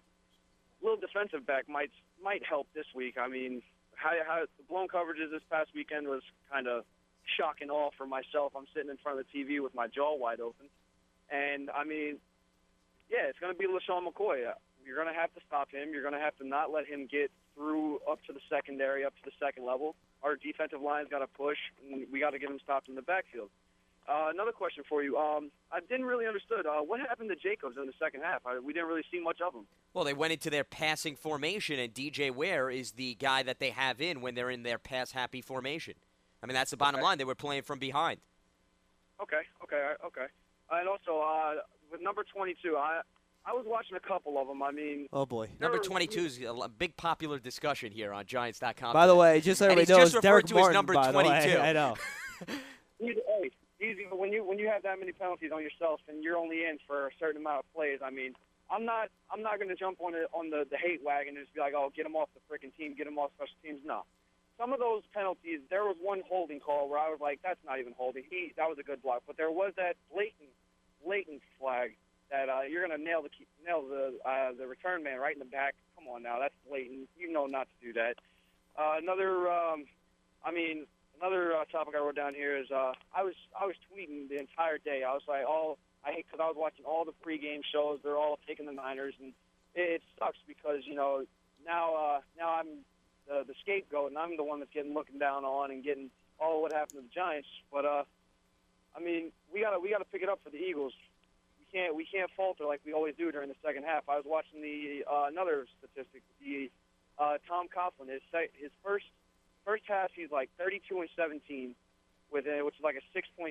a little defensive back might might help this week. I mean, how, how the blown coverages this past weekend was kind of shock and awe for myself. I'm sitting in front of the T V with my jaw wide open, and I mean, yeah, it's going to be LaShawn McCoy. You're going to have to stop him. You're going to have to not let him get through up to the secondary, up to the second level. Our defensive line's got to push, and we got to get him stopped in the backfield. Uh, another question for you. Um, I didn't really understood. Uh, what happened to Jacobs in the second half? I, we didn't really see much of him. Well, they went into their passing formation, and D J Ware is the guy that they have in when they're in their pass-happy formation. I mean, that's the bottom Okay. line. They were playing from behind. Okay, okay, okay. And also, uh, with number twenty-two, I I was watching a couple of them. I mean, Oh, boy. Number twenty-two is a l- big popular discussion here on Giants dot com. By the today. way, just so and everybody he's knows, just Derek referred to Martin, as number by the way. twenty-two. I know. Easy, hey, easy. When you when you have that many penalties on yourself and you're only in for a certain amount of plays, I mean, I'm not I'm not going to jump on it on the, the hate wagon and just be like, oh, get him off the freaking team, get him off special teams. No, some of those penalties, there was one holding call where I was like, that's not even holding. He that was a good block, but there was that blatant blatant flag that uh, you're going to nail the nail the uh, the return man right in the back. Come on now, that's blatant. You know not to do that. Uh, another, um, I mean. Another uh, topic I wrote down here is uh, I was I was tweeting the entire day. I was like, all I hate because I was watching all the pregame shows. They're all taking the Niners, and it, it sucks because you know now uh, now I'm the, the scapegoat, and I'm the one that's getting looking down on and getting all what happened to the Giants. But uh, I mean, we gotta we gotta pick it up for the Eagles. We can't we can't falter like we always do during the second half. I was watching the uh, another statistic. The uh, Tom Coughlin, his his first. First half, he's like thirty-two and seventeen, with a, which is like a six point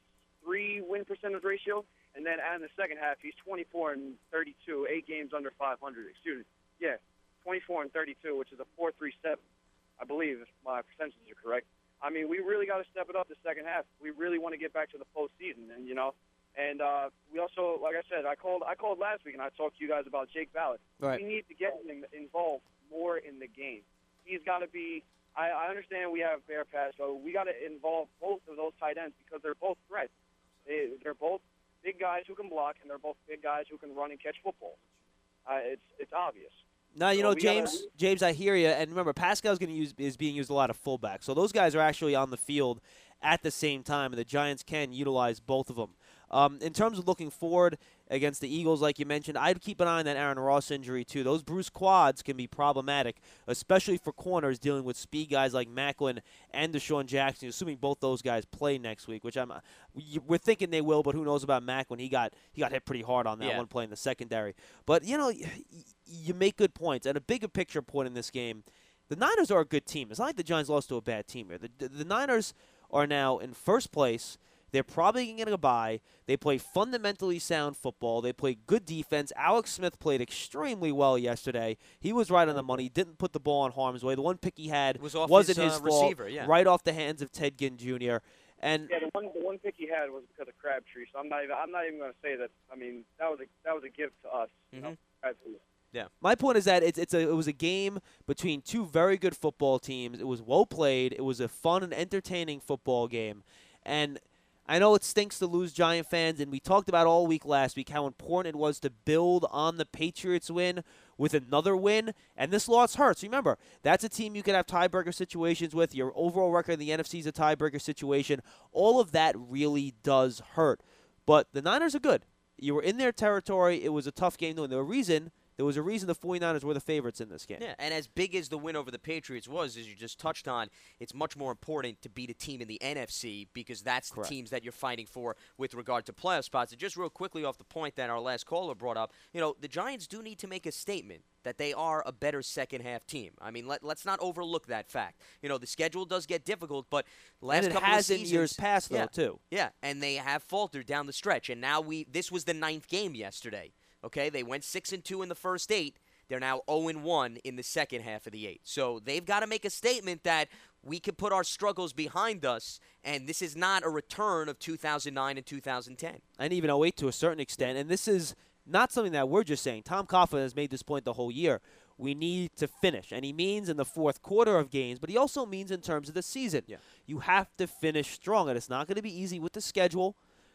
three win percentage ratio. And then in the second half, he's twenty-four and thirty-two, eight games under five hundred. Excuse me. Yeah, twenty-four and thirty-two, which is a four three seven, I believe, if my percentages are correct. I mean, we really got to step it up the second half. We really want to get back to the postseason, and you know. And uh, we also, like I said, I called I called last week, and I talked to you guys about Jake Ballard. Right. We need to get him involved more in the game. He's got to be. I, I understand we have Bear Pass, so we got to involve both of those tight ends because they're both threats. They, they're both big guys who can block, and they're both big guys who can run and catch football. Uh, it's it's obvious. Now, you So know, we James, gotta- James, I hear you. And remember, Pascal's going to use is being used a lot of fullback. So those guys are actually on the field at the same time, and the Giants can utilize both of them. Um, in terms of looking forward against the Eagles, like you mentioned, I'd keep an eye on that Aaron Ross injury, too. Those bruised quads can be problematic, especially for corners dealing with speed guys like Macklin and Deshaun Jackson, assuming both those guys play next week, which I'm we're thinking they will, but who knows about Macklin. He got he got hit pretty hard on that Yeah. one play in the secondary. But, you know, you make good points. And a bigger picture point in this game, the Niners are a good team. It's not like the Giants lost to a bad team here. The, the, the Niners are now in first place. They're probably going to get a bye. They play fundamentally sound football. They play good defense. Alex Smith played extremely well yesterday. He was right on the money. Didn't put the ball in harm's way. The one pick he had was off wasn't his, his, uh, fault. receiver, yeah. Right off the hands of Ted Ginn Junior And Yeah, the one the one pick he had was because of Crabtree. So I'm not even I'm not even going to say that. I mean, that was a that was a gift to us. You know, Crabtree. Yeah. My point is that it's it's a it was a game between two very good football teams. It was well played. It was a fun and entertaining football game. And I know it stinks to lose, Giant fans, and we talked about all week last week how important it was to build on the Patriots win with another win, and this loss hurts. Remember, that's a team you could have tiebreaker situations with. Your overall record in the N F C is a tiebreaker situation. All of that really does hurt. But the Niners are good. You were in their territory. It was a tough game to win. There was a reason, there was a reason the 49ers were the favorites in this game. Yeah, and as big as the win over the Patriots was, as you just touched on, it's much more important to beat a team in the N F C because that's Correct. the teams that you're fighting for with regard to playoff spots. And just real quickly off the point that our last caller brought up, you know, the Giants do need to make a statement that they are a better second-half team. I mean, let, let's not overlook that fact. You know, the schedule does get difficult, but last And it couple has of in seasons, years past, though, yeah, too. Yeah, and they have faltered down the stretch. And now we this was the ninth game yesterday. Okay, they went six and two in the first eight. They're now oh and one in the second half of the eight. So they've got to make a statement that we can put our struggles behind us, and this is not a return of two thousand nine and two thousand ten. And even oh eight to a certain extent. And this is not something that we're just saying. Tom Coughlin has made this point the whole year. We need to finish. And he means in the fourth quarter of games, but he also means in terms of the season. Yeah. You have to finish strong. And it's not going to be easy with the schedule,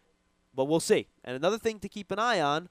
but we'll see. And another thing to keep an eye on,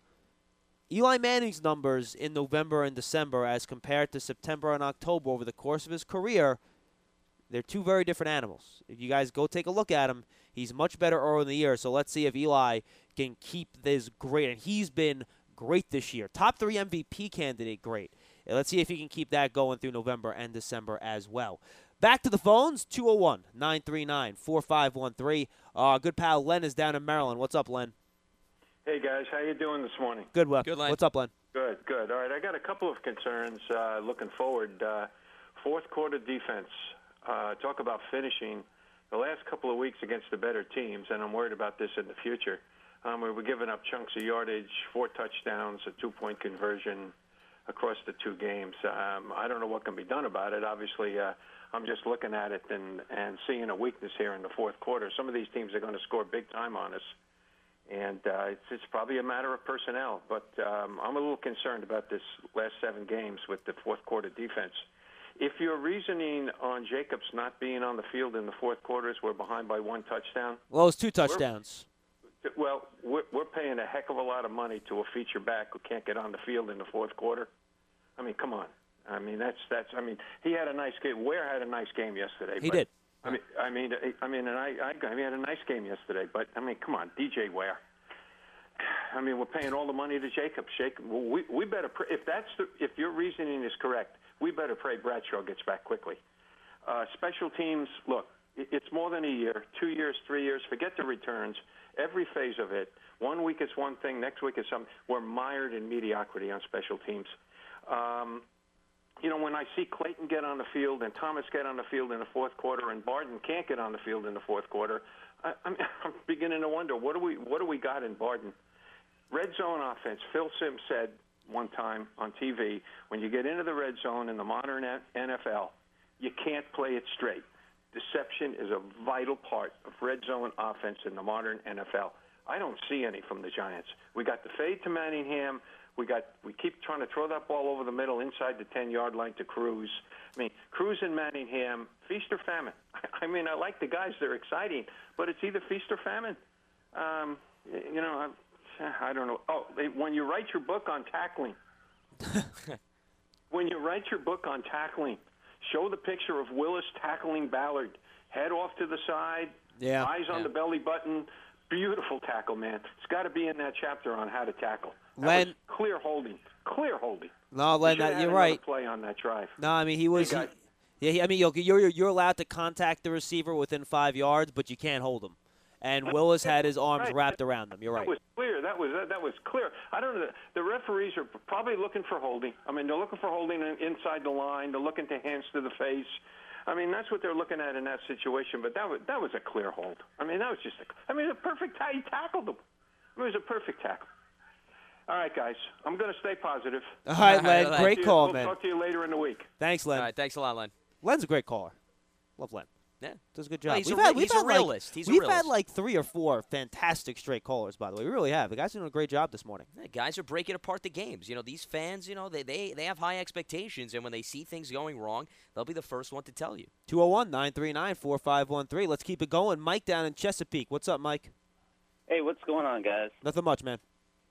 Eli Manning's numbers in November and December as compared to September and October over the course of his career, they're two very different animals. If you guys go take a look at him, he's much better early in the year. So let's see if Eli can keep this great. And he's been great this year. Top three M V P candidate, great. And let's see if he can keep that going through November and December as well. Back to the phones, two oh one, nine three nine, four five one three. Our good pal Len is down in Maryland. What's up, Len? Hey, guys. How you doing this morning? Good, Len. Good, Len. What's up, Len? Good, good. All right, I got a couple of concerns uh, looking forward. Uh, fourth quarter defense. Uh, talk about finishing. The last couple of weeks against the better teams, and I'm worried about this in the future, um, we were giving up chunks of yardage, four touchdowns, a two-point conversion across the two games. Um, I don't know what can be done about it. Obviously, uh, I'm just looking at it and, and seeing a weakness here in the fourth quarter. Some of these teams are going to score big time on us, and uh, it's, it's probably a matter of personnel. But um, I'm a little concerned about this last seven games with the fourth quarter defense. If your reasoning on Jacobs not being on the field in the fourth quarter is we're behind by one touchdown. Well, it was two touchdowns. We're, well, we're, we're paying a heck of a lot of money to a feature back who can't get on the field in the fourth quarter. I mean, come on. I mean, that's that's. I mean, he had a nice game. Ware had a nice game yesterday. He but, did. I mean, I mean, I mean, and I, I, I mean, he had a nice game yesterday. But I mean, come on, D J Ware. I mean, we're paying all the money to Jacobs. Jacob, well, we we better pr- if that's the, if your reasoning is correct, we better pray Bradshaw gets back quickly. Uh, special teams, look, it, it's more than a year, two years, three years. Forget the returns. Every phase of it. One week it's one thing, next week it's something. We're mired in mediocrity on special teams. Um, you know, when I see Clayton get on the field and Thomas get on the field in the fourth quarter and Barden can't get on the field in the fourth quarter, I, I'm, I'm beginning to wonder, what do we what do we got in Barden? Red zone offense. Phil Simms said one time on T V, when you get into the red zone in the modern N F L, you can't play it straight. Deception is a vital part of red zone offense in the modern N F L. I don't see any from the Giants. We got the fade to Manningham. We got we keep trying to throw that ball over the middle inside the ten-yard line to Cruz. I mean, Cruz and Manningham, feast or famine. I mean, I like the guys; they're exciting, but it's either feast or famine. Um, you know, I, I don't know. Oh, when you write your book on tackling, when you write your book on tackling, show the picture of Willis tackling Ballard, head off to the side, yeah, eyes on yeah. the belly button. Beautiful tackle, man. It's got to be in that chapter on how to tackle. That Len, was clear holding, clear holding. No, Len, You that, had you're another right. Play on that drive. No, I mean he was. They got- he, yeah, he, I mean you're, you're you're allowed to contact the receiver within five yards, but you can't hold him. And Willis had his arms Right. wrapped around him. You're right. That was clear. That was that, that was clear. I don't know. The referees are probably looking for holding. I mean, they're looking for holding inside the line. They're looking to hands to the face. I mean, that's what they're looking at in that situation. But that was that was a clear hold. I mean, that was just. A, I mean, a perfect how he tackled him. It was a perfect tackle. All right, guys. I'm going to stay positive. All right, Len. Len. Great We'll call, we'll man. talk to you later in the week. Thanks, Len. All right, thanks a lot, Len. Len's a great caller. Love Len. Yeah. Does a good No, job. he's we've a had, re- we've he's a had like, realist. He's a we've realist. had like three or four fantastic straight callers, by the way. We really have. The guys are doing a great job this morning. Yeah, guys are breaking apart the games. You know, these fans, you know, they, they, they have high expectations, and when they see things going wrong, they'll be the first one to tell you. two oh one, nine three nine, four five one three. Let's keep it going. Mike down in Chesapeake. What's up, Mike? Hey, what's going on, guys? Nothing much, man.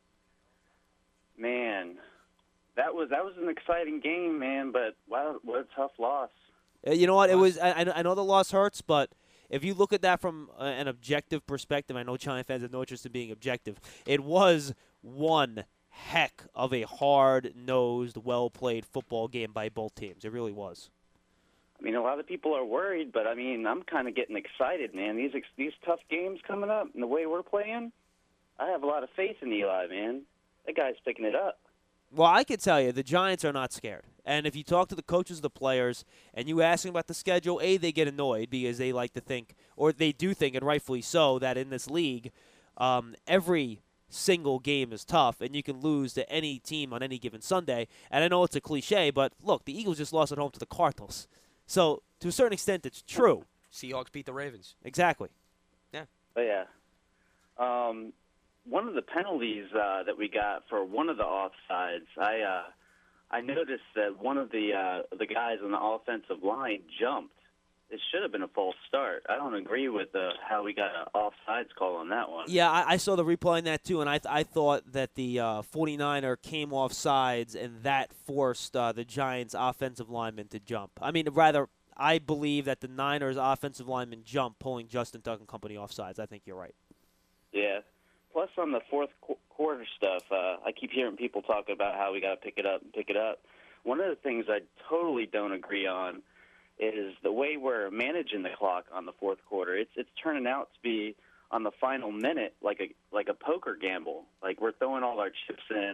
Man, that was that was an exciting game, man. But wow, what a tough loss. Uh, You know what? It was. I, I I know the loss hurts, but if you look at that from uh, an objective perspective, I know Giant fans have no interest in being objective. It was one heck of a hard-nosed, well-played football game by both teams. It really was. I mean, a lot of people are worried, but I mean, I'm kind of getting excited, man. These ex- these tough games coming up, and the way we're playing, I have a lot of faith in Eli, man. That guy's picking it up. Well, I can tell you, the Giants are not scared. And if you talk to the coaches of the players and you ask them about the schedule, A, they get annoyed because they like to think, or they do think, and rightfully so, that in this league, um, every single game is tough, and you can lose to any team on any given Sunday. And I know it's a cliche, but look, the Eagles just lost at home to the Cardinals. So, to a certain extent, it's true. Seahawks beat the Ravens. Exactly. Yeah. But yeah, um, one of the penalties uh, that we got for one of the offsides, I uh, I noticed that one of the uh, the guys on the offensive line jumped. It should have been a false start. I don't agree with uh, how we got an offsides call on that one. Yeah, I, I saw the replay on that too, and I th- I thought that the uh, 49er came off sides, and that forced uh, the Giants' offensive lineman to jump. I mean, rather, I believe that the Niners' offensive lineman jumped, pulling Justin Tuck and company off sides. I think you're right. Yeah. Plus, on the fourth qu- quarter stuff, uh, I keep hearing people talking about how we got to pick it up and pick it up. One of the things I totally don't agree on is the way we're managing the clock on the fourth quarter. It's it's turning out to be on the final minute like a like a poker gamble. Like we're throwing all our chips in,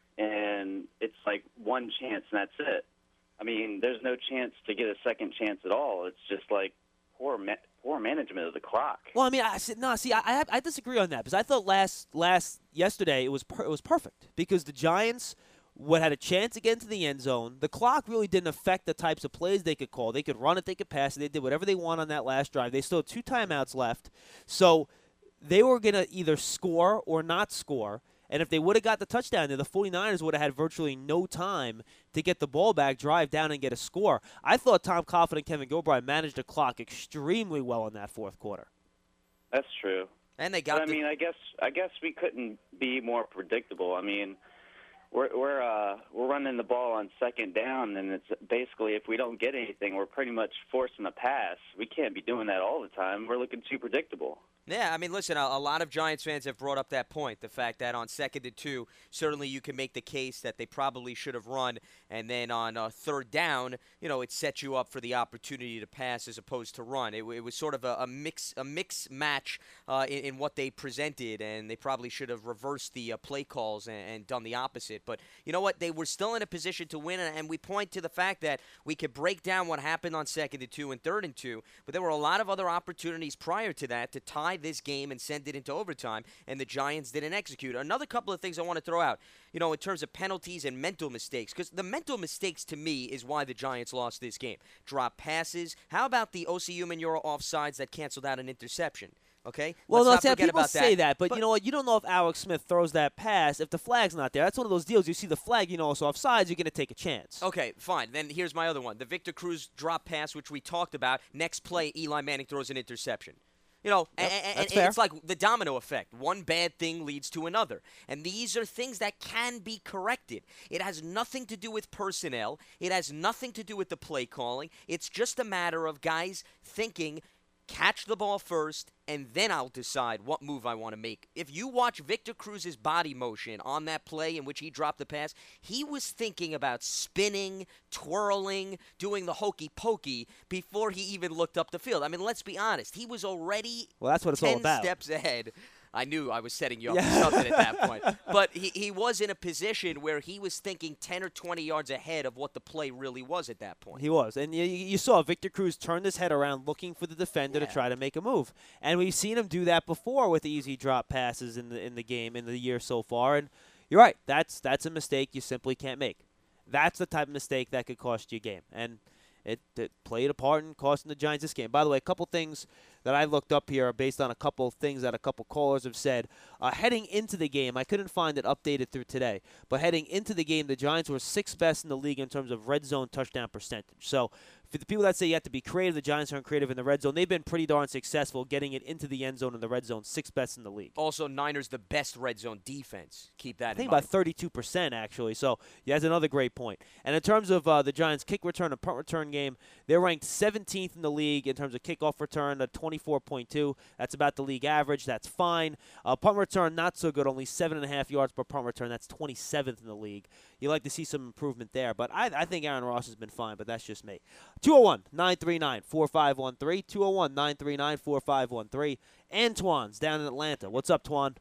and it's like one chance and that's it. I mean, there's no chance to get a second chance at all. It's just like poor ma- poor management of the clock. Well, I mean, I said no. See, I, I I disagree on that because I thought last last yesterday it was per, it was perfect because the Giants what had a chance to get into the end zone. The clock really didn't affect the types of plays they could call. They could run it, they could pass it. They did whatever they want on that last drive. They still had two timeouts left, so they were going to either score or not score. And if they would have got the touchdown there, the 49ers would have had virtually no time to get the ball back, drive down, and get a score. I thought Tom Coughlin and Kevin Gilbride managed the clock extremely well in that fourth quarter. That's true. And they got. But, I mean, I guess I guess we couldn't be more predictable. I mean, we're we're uh, we're running the ball on second down, and it's basically if we don't get anything, we're pretty much forcing a pass. We can't be doing that all the time. We're looking too predictable. Yeah, I mean, listen, a, a lot of Giants fans have brought up that point, the fact that on second and two, certainly you can make the case that they probably should have run, and then on uh, third down, you know, it sets you up for the opportunity to pass as opposed to run. It, it was sort of a, a mix a mix match uh, in, in what they presented, and they probably should have reversed the uh, play calls and, and done the opposite. But you know what? They were still in a position to win, and, and we point to the fact that we could break down what happened on second and two and third and two, but there were a lot of other opportunities prior to that to tie this game and send it into overtime, and the Giants didn't execute. Another couple of things I want to throw out, you know, in terms of penalties and mental mistakes, because the mental mistakes to me is why the Giants lost this game. Drop passes. How about the Osi Umenyiora offsides that canceled out an interception? Okay? Well, Let's no, not forget people about say that. that, but, but you know what? You don't know if Alex Smith throws that pass if the flag's not there. That's one of those deals. You see the flag, you know, it's offsides, you're going to take a chance. Okay, fine. Then here's my other one. The Victor Cruz drop pass, which we talked about. Next play, Eli Manning throws an interception. You know, Yep, and, that's and fair. it's like the domino effect. One bad thing leads to another. And these are things that can be corrected. It has nothing to do with personnel. It has nothing to do with the play calling. It's just a matter of guys thinking, catch the ball first, and then I'll decide what move I want to make. If you watch Victor Cruz's body motion on that play in which he dropped the pass, he was thinking about spinning, twirling, doing the hokey pokey before he even looked up the field. I mean, let's be honest. He was already Well, that's what it's all ten about. steps ahead. I knew I was setting you up Yeah. for something at that point. But he, he was in a position where he was thinking ten or twenty yards ahead of what the play really was at that point. He was. And you, you saw Victor Cruz turn his head around looking for the defender Yeah. to try to make a move. And we've seen him do that before with easy drop passes in the in the game in the year so far. And you're right. That's that's a mistake you simply can't make. That's the type of mistake that could cost you a game. And it, it played a part in costing the Giants this game. By the way, a couple things that I looked up here are based on a couple of things that a couple callers have said. Uh, heading into the game, I couldn't find it updated through today, but heading into the game, the Giants were sixth best in the league in terms of red zone touchdown percentage. So for the people that say you have to be creative, the Giants aren't creative in the red zone. They've been pretty darn successful getting it into the end zone in the red zone, sixth best in the league. Also, Niners the best red zone defense. Keep that I in think mind. about thirty-two percent, actually. So, yeah, that's another great point. And in terms of uh, the Giants' kick return and punt return game, they're ranked seventeenth in the league in terms of kickoff return at twenty-four point two. That's about the league average. That's fine. Uh, punt return, not so good, only seven point five yards per punt return. That's twenty-seventh in the league. You like to see some improvement there. But I, I think Aaron Ross has been fine, but that's just me. two oh one, nine three nine, four five one three. two oh one, nine three nine, four five one three. Antoine's down in Atlanta. What's up, Twan?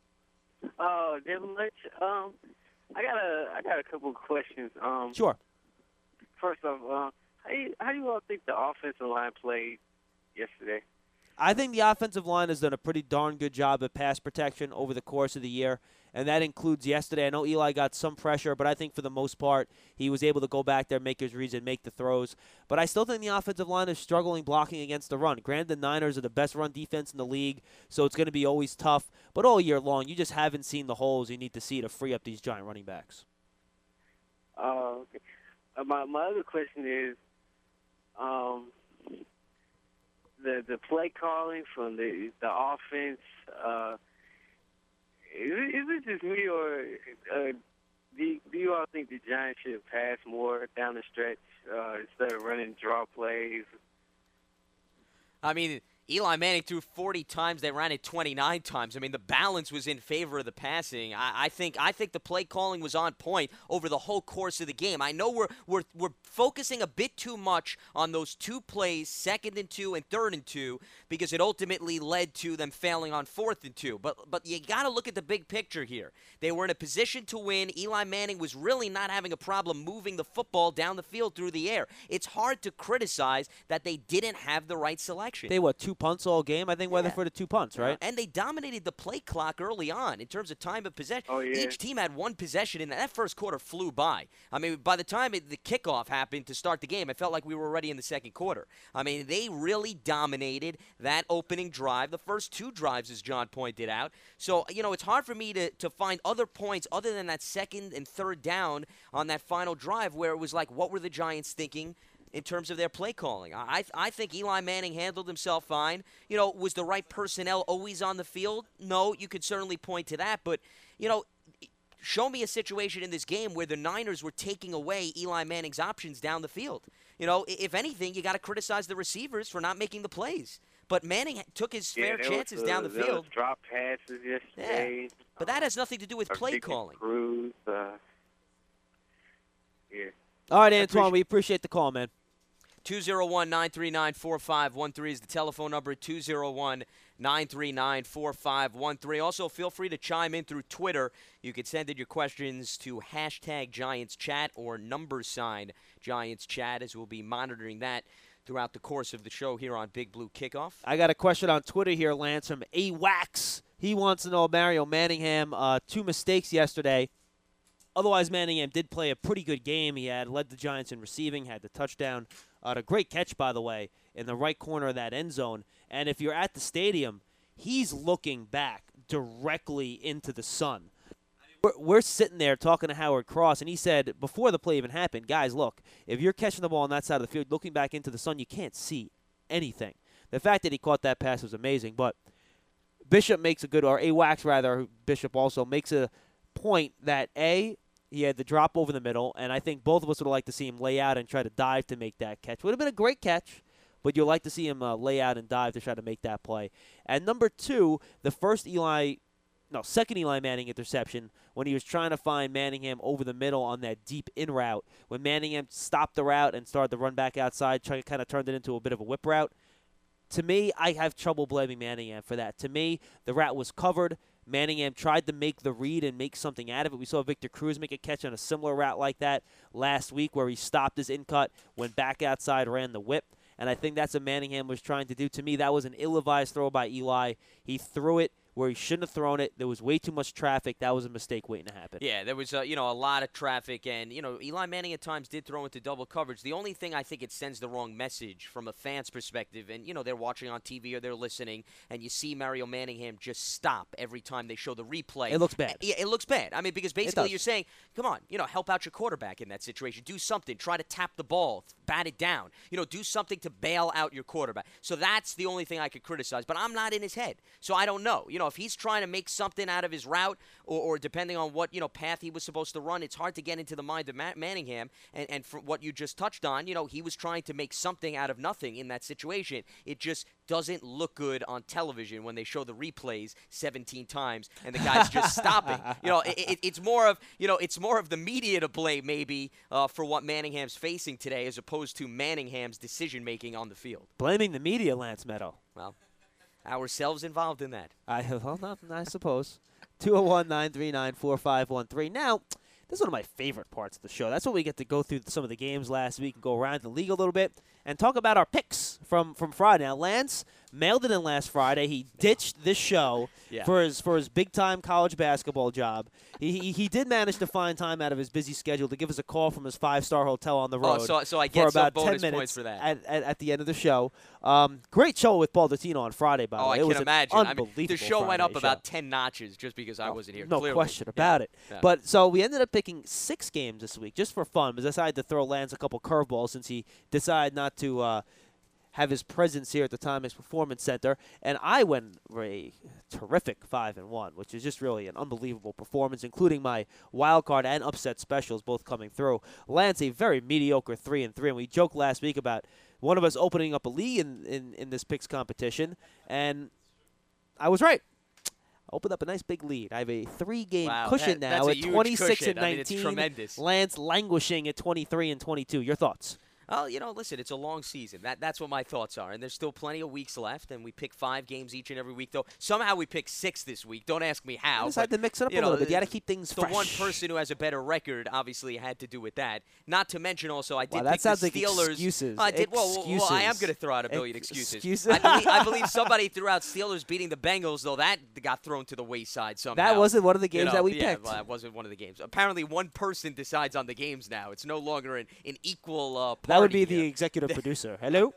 Oh, didn't much. Um, I got a, I got a couple of questions. Um, Sure. First off, uh, how you, how do you all think the offensive line played yesterday? I think the offensive line has done a pretty darn good job at pass protection over the course of the year, and that includes yesterday. I know Eli got some pressure, but I think for the most part he was able to go back there, make his reads, and make the throws. But I still think the offensive line is struggling blocking against the run. Granted, the Niners are the best run defense in the league, so it's going to be always tough. But all year long, you just haven't seen the holes you need to see to free up these Giant running backs. Uh, okay. uh, my my other question is, um, the the play calling from the the offense. Uh, is it, is it just me, or uh, do you, do you all think the Giants should pass more down the stretch uh, instead of running draw plays? I mean, Eli Manning threw forty times. They ran it twenty-nine times. I mean, the balance was in favor of the passing. I, I think I think the play calling was on point over the whole course of the game. I know we're we're we're focusing a bit too much on those two plays, second and two and third and two, because it ultimately led to them failing on fourth and two. But but you got to look at the big picture here. They were in a position to win. Eli Manning was really not having a problem moving the football down the field through the air. It's hard to criticize that they didn't have the right selection. They what two punts all game? I think Weatherford had two punts, right? And they dominated the play clock early on in terms of time of possession. Oh, yeah. Each team had one possession, and that first quarter flew by. I mean, by the time it, the kickoff happened to start the game, it felt like we were already in the second quarter. I mean, they really dominated that opening drive, the first two drives, as John pointed out. So, you know, it's hard for me to, to find other points other than that second and third down on that final drive where it was like, what were the Giants thinking in terms of their play calling? I I think Eli Manning handled himself fine. You know, was the right personnel always on the field? No, you could certainly point to that. But, you know, show me a situation in this game where the Niners were taking away Eli Manning's options down the field. You know, if anything, you got to criticize the receivers for not making the plays. But Manning took his Yeah, fair there chances was, uh, down the there field. was drop passes yesterday. But that has nothing to do with Uh, play Victor calling. Cruz, uh, yeah. All right, Antoine, we appreciate the call, man. two oh one, nine three nine, four five one three is the telephone number, two oh one, nine three nine, four five one three. Also, feel free to chime in through Twitter. You can send in your questions to hashtag Giants Chat or number sign Giants Chat, as we'll be monitoring that throughout the course of the show here on Big Blue Kickoff. I got a question on Twitter here, Lance, from A Wax. He wants to know Mario Manningham, uh, two mistakes yesterday. Otherwise, Manningham did play a pretty good game. He had led the Giants in receiving, had the touchdown. Uh, a great catch, by the way, in the right corner of that end zone. And if you're at the stadium, he's looking back directly into the sun. We're, we're sitting there talking to Howard Cross, and he said before the play even happened, guys, look, if you're catching the ball on that side of the field, looking back into the sun, you can't see anything. The fact that he caught that pass was amazing. But Bishop makes a good, or A Wax rather, Bishop also makes a point that, A, he had the drop over the middle, and I think both of us would like to see him lay out and try to dive to make that catch. Would have been a great catch, but you'd like to see him uh, lay out and dive to try to make that play. And number two, the first Eli, no, second Eli Manning interception when he was trying to find Manningham over the middle on that deep in route. When Manningham stopped the route and started to run back outside, try, kind of turned it into a bit of a whip route. To me, I have trouble blaming Manningham for that. To me, the route was covered. Manningham tried to make the read and make something out of it. We saw Victor Cruz make a catch on a similar route like that last week where he stopped his in-cut, went back outside, ran the whip. And I think that's what Manningham was trying to do. To me, that was an ill-advised throw by Eli. He threw it where he shouldn't have thrown it. There was way too much traffic. That was a mistake waiting to happen. Yeah, there was, uh, you know, a lot of traffic, and, you know, Eli Manning at times did throw into double coverage. The only thing I think it sends the wrong message from a fan's perspective, and, you know, they're watching on T V or they're listening, and you see Mario Manningham just stop every time they show the replay. It looks bad. Yeah, it looks bad. I mean, because basically does. you're saying, come on, you know, help out your quarterback in that situation. Do something. Try to tap the ball. Bat it down. You know, do something to bail out your quarterback. So that's the only thing I could criticize, but I'm not in his head, so I don't know. You know, if he's trying to make something out of his route, or, or depending on what, you know, path he was supposed to run, it's hard to get into the mind of Ma- Manningham. And, and for what you just touched on, you know, he was trying to make something out of nothing in that situation. It just doesn't look good on television when they show the replays seventeen times and the guy's just stopping. You know, it, it, it's more of, you know, it's more of the media to blame maybe uh, for what Manningham's facing today, as opposed to Manningham's decision making on the field. Blaming the media, Lance Meadow. Well, ourselves involved in that. I have, well, not, I suppose. two oh one, nine three nine, four five one three. Now, this is one of my favorite parts of the show. That's when we get to go through some of the games last week and go around the league a little bit and talk about our picks from, from Friday. Now, Lance mailed it in last Friday. He ditched this show Yeah. for his for his big-time college basketball job. He, he he did manage to find time out of his busy schedule to give us a call from his five-star hotel on the Oh, road so- so I for get some about bonus ten points minutes for that. At, at, at the end of the show. Um, great show with Paul Dottino on Friday, by the Oh, way. I it can was an imagine. I mean, unbelievable the show went up Friday about show. ten notches just because I wasn't here. No clearly. question Yeah. about it. Yeah. But so we ended up picking six games this week just for fun, because I decided to throw Lance a couple curveballs since he decided not to uh, have his presence here at the Timex Performance Center, and I went for a terrific five and one, which is just really an unbelievable performance, including my wild card and upset specials both coming through. Lance a very mediocre three and three, and we joked last week about one of us opening up a league in, in, in this picks competition, and I was right. Opened up a nice big lead. I have a three-game Wow, cushion that- now that's a at huge twenty-six cushion. and I mean, it's nineteen. tremendous. Lance languishing at twenty-three and twenty-two. Your thoughts? Oh, you know, listen, it's a long season. That That's what my thoughts are. And there's still plenty of weeks left, and we pick five games each and every week, though. Somehow we pick six this week. Don't ask me how. I decided but, to mix it up you a know, little bit. You got to keep things The fresh. one person who has a better record obviously had to do with that. Not to mention also I did Wow, that pick sounds the like Steelers. excuses. I did, well, well, well, I am Excuses. going to throw out a billion excuses. Excuses. I, believe, I believe somebody threw out Steelers beating the Bengals, though that got thrown to the wayside somehow. That wasn't one of the You games know, that we yeah, picked. well, that wasn't one of the games. Apparently, one person decides on the games now. It's no longer an, an equal uh, party. That would be here. the executive producer. Hello?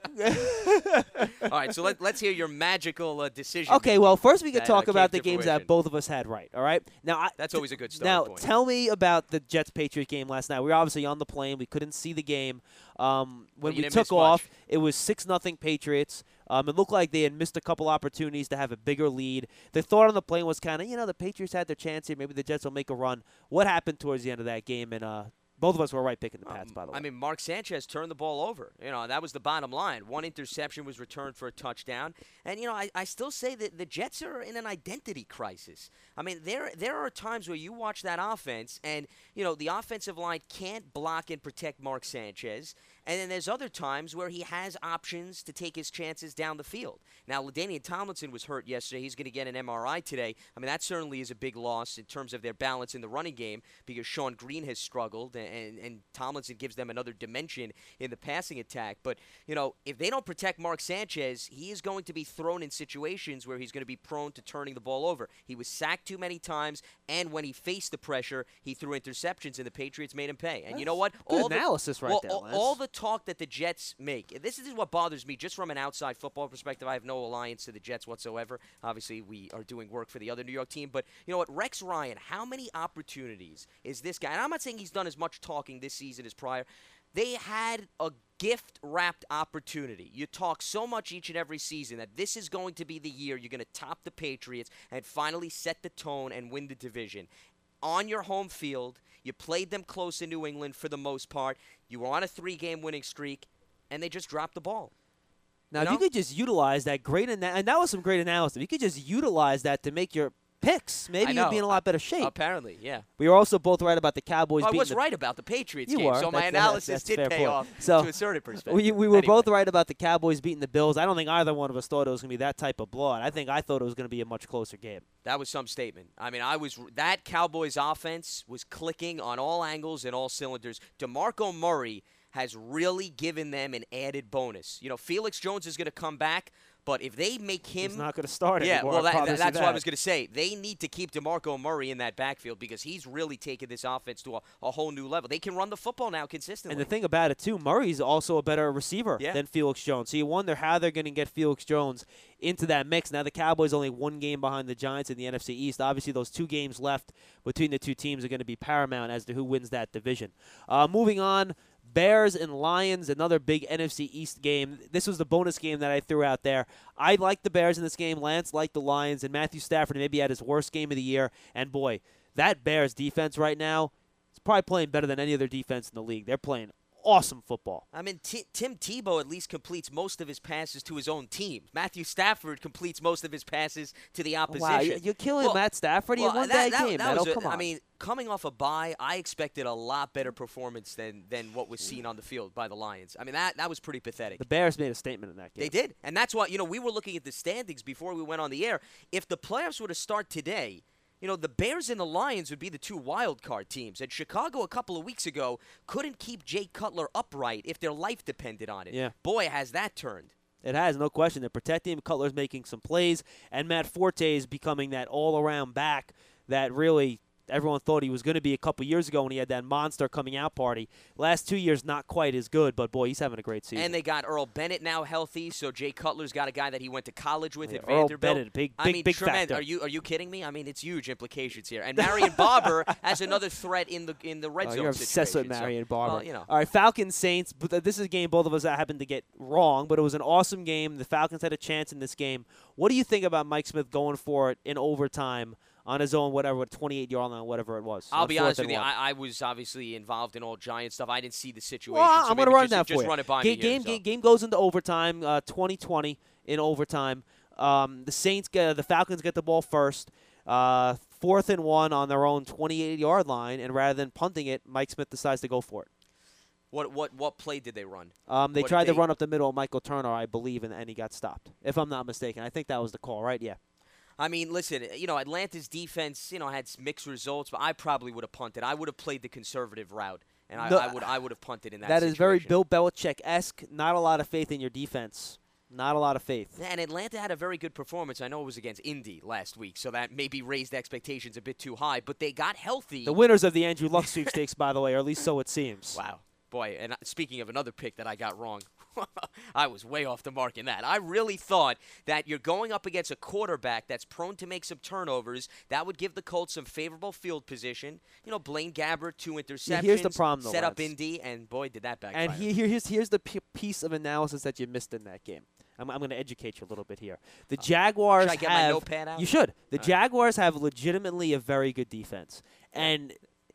All right, so let, let's hear your magical uh, decision. Okay, well, first we could that, talk uh, about came the to games fruition. that both of us had right, all right? Now, I, That's always a good starting Now, point. tell me about the Jets-Patriots game last night. We were obviously on the plane. We couldn't see the game. Um, when you we didn't took miss much. off, it was six nothing Patriots. Um, it looked like they had missed a couple opportunities to have a bigger lead. The thought on the plane was kind of, you know, the Patriots had their chance here. Maybe the Jets will make a run. What happened towards the end of that game? And uh, both of us were right picking the Pats, by the way. I mean, Mark Sanchez turned the ball over. You know, that was the bottom line. One interception was returned for a touchdown. And, you know, I, I still say that the Jets are in an identity crisis. I mean, there there are times where you watch that offense and, you know, the offensive line can't block and protect Mark Sanchez. And then there's other times where he has options to take his chances down the field. Now, LaDainian Tomlinson was hurt yesterday. He's going to get an M R I today. I mean, that certainly is a big loss in terms of their balance in the running game because Sean Green has struggled, and, and Tomlinson gives them another dimension in the passing attack. But, you know, if they don't protect Mark Sanchez, he is going to be thrown in situations where he's going to be prone to turning the ball over. He was sacked too many times, and when he faced the pressure, he threw interceptions, and the Patriots made him pay. And you know what? Good all analysis the, right well, there, all, Lance. all the talk that the Jets make. This is what bothers me just from an outside football perspective. I have no alliance to the Jets whatsoever. Obviously, we are doing work for the other New York team. But you know what? Rex Ryan, how many opportunities is this guy? And I'm not saying he's done as much talking this season as prior. They had a gift-wrapped opportunity. You talk so much each and every season that this is going to be the year you're going to top the Patriots and finally set the tone and win the division. On your home field, you played them close in New England for the most part. You were on a three-game winning streak, and they just dropped the ball. Now, you if know? you could just utilize that great ana- and that was some great analysis. If you could just utilize that to make your picks, maybe I you'd know. be in a lot better shape. Apparently, yeah. We were also both right about the Cowboys Well, I beating was the right about the Patriots You game, were. so my That's- analysis that's- that's did fair pay point. off So, to a certain perspective. We, we were Anyway. both right about the Cowboys beating the Bills. I don't think either one of us thought it was going to be that type of blowout. I think I thought it was going to be a much closer game. That was some statement. I mean, I was that Cowboys offense was clicking on all angles and all cylinders. DeMarco Murray has really given them an added bonus. You know, Felix Jones is going to come back, but if they make him He's not going to start Yeah, anymore. well, I that, promise you that's what I that. was going to say. They need to keep DeMarco Murray in that backfield because he's really taken this offense to a, a whole new level. They can run the football now consistently. And the thing about it, too, Murray's also a better receiver Yeah. than Felix Jones. So you wonder how they're going to get Felix Jones into that mix. Now, the Cowboys only one game behind the Giants in the N F C East. Obviously, those two games left between the two teams are going to be paramount as to who wins that division. Uh, moving on, Bears and Lions, another big N F C East game. This was the bonus game that I threw out there. I liked the Bears in this game. Lance liked the Lions. And Matthew Stafford maybe had his worst game of the year. And, boy, that Bears defense right now is probably playing better than any other defense in the league. They're playing awesome football. I mean, T- Tim Tebow at least completes most of his passes to his own team. Matthew Stafford completes most of his passes to the opposition. Wow, you- you're killing Well- Matt Stafford. He well, had one that, bad that, game. that was Meadow. a- Come on. I mean, coming off a bye, I expected a lot better performance than than what was seen on the field by the Lions. I mean, that that was pretty pathetic. the Bears made a statement in that game. They did, and that's why you know we were looking at the standings before we went on the air. If the playoffs were to start today, you know the Bears and the Lions would be the two wild card teams. And Chicago a couple of weeks ago couldn't keep Jay Cutler upright if their life depended on it. Yeah. Boy, has that turned. It has, no question. They're protecting him. Cutler's making some plays, and Matt Forte is becoming that all-around back that really everyone thought he was going to be a couple years ago when he had that monster coming out party. Last two years, not quite as good, but, boy, he's having a great season. And they got Earl Bennett now healthy, so Jay Cutler's got a guy that he went to college with Yeah, at Earl Vanderbilt. Bennett, big, I big, mean, big tremendous. factor. Are you are you kidding me? I mean, it's huge implications here. And Marion Barber as another threat in the in the red Oh, zone you're obsessed with situation. So, Marion Barber. well, you know. All right, Falcons Saints. But th- this is a game both of us happened to get wrong, but it was an awesome game. The Falcons had a chance in this game. What do you think about Mike Smith going for it in overtime on his own, whatever, twenty-eight-yard line, whatever it was. I'll on be fourth honest and with you. one. I, I was obviously involved in all Giant stuff. I didn't see the situation. Well, so I'm going to maybe run just, that for just you. run it by game, me game, here, game, so. game goes into overtime, uh, twenty twenty in overtime. Um, the Saints get, the Falcons get the ball first. Uh, fourth and one on their own twenty-eight-yard line, and rather than punting it, Mike Smith decides to go for it. What what what play did they run? Um, they What tried they, to run up the middle of Michael Turner, I believe, and, and he got stopped, if I'm not mistaken. I think that was the call, right? Yeah. I mean, listen, you know, Atlanta's defense, you know, had mixed results, but I probably would have punted. I would have played the conservative route, and I, No, I would I would have punted in that That situation. is very Bill Belichick-esque. Not a lot of faith in your defense. Not a lot of faith. And Atlanta had a very good performance. I know it was against Indy last week, so that maybe raised expectations a bit too high, but they got healthy. The winners of the Andrew Luck sweepstakes, by the way, or at least so it seems. Wow. Boy, and speaking of another pick that I got wrong, I was way off the mark in that. I really thought that you're going up against a quarterback that's prone to make some turnovers. That would give the Colts some favorable field position. You know, Blaine Gabbert, two interceptions. Yeah, here's the problem, though, Set up Lance. Indy, and boy, did that backfire. And he- here, here's here's the p- piece of analysis that you missed in that game. I'm, I'm going to educate you a little bit here. The Jaguars Should I get my have notepad out? You should. The All right. Jaguars have legitimately a very good defense, and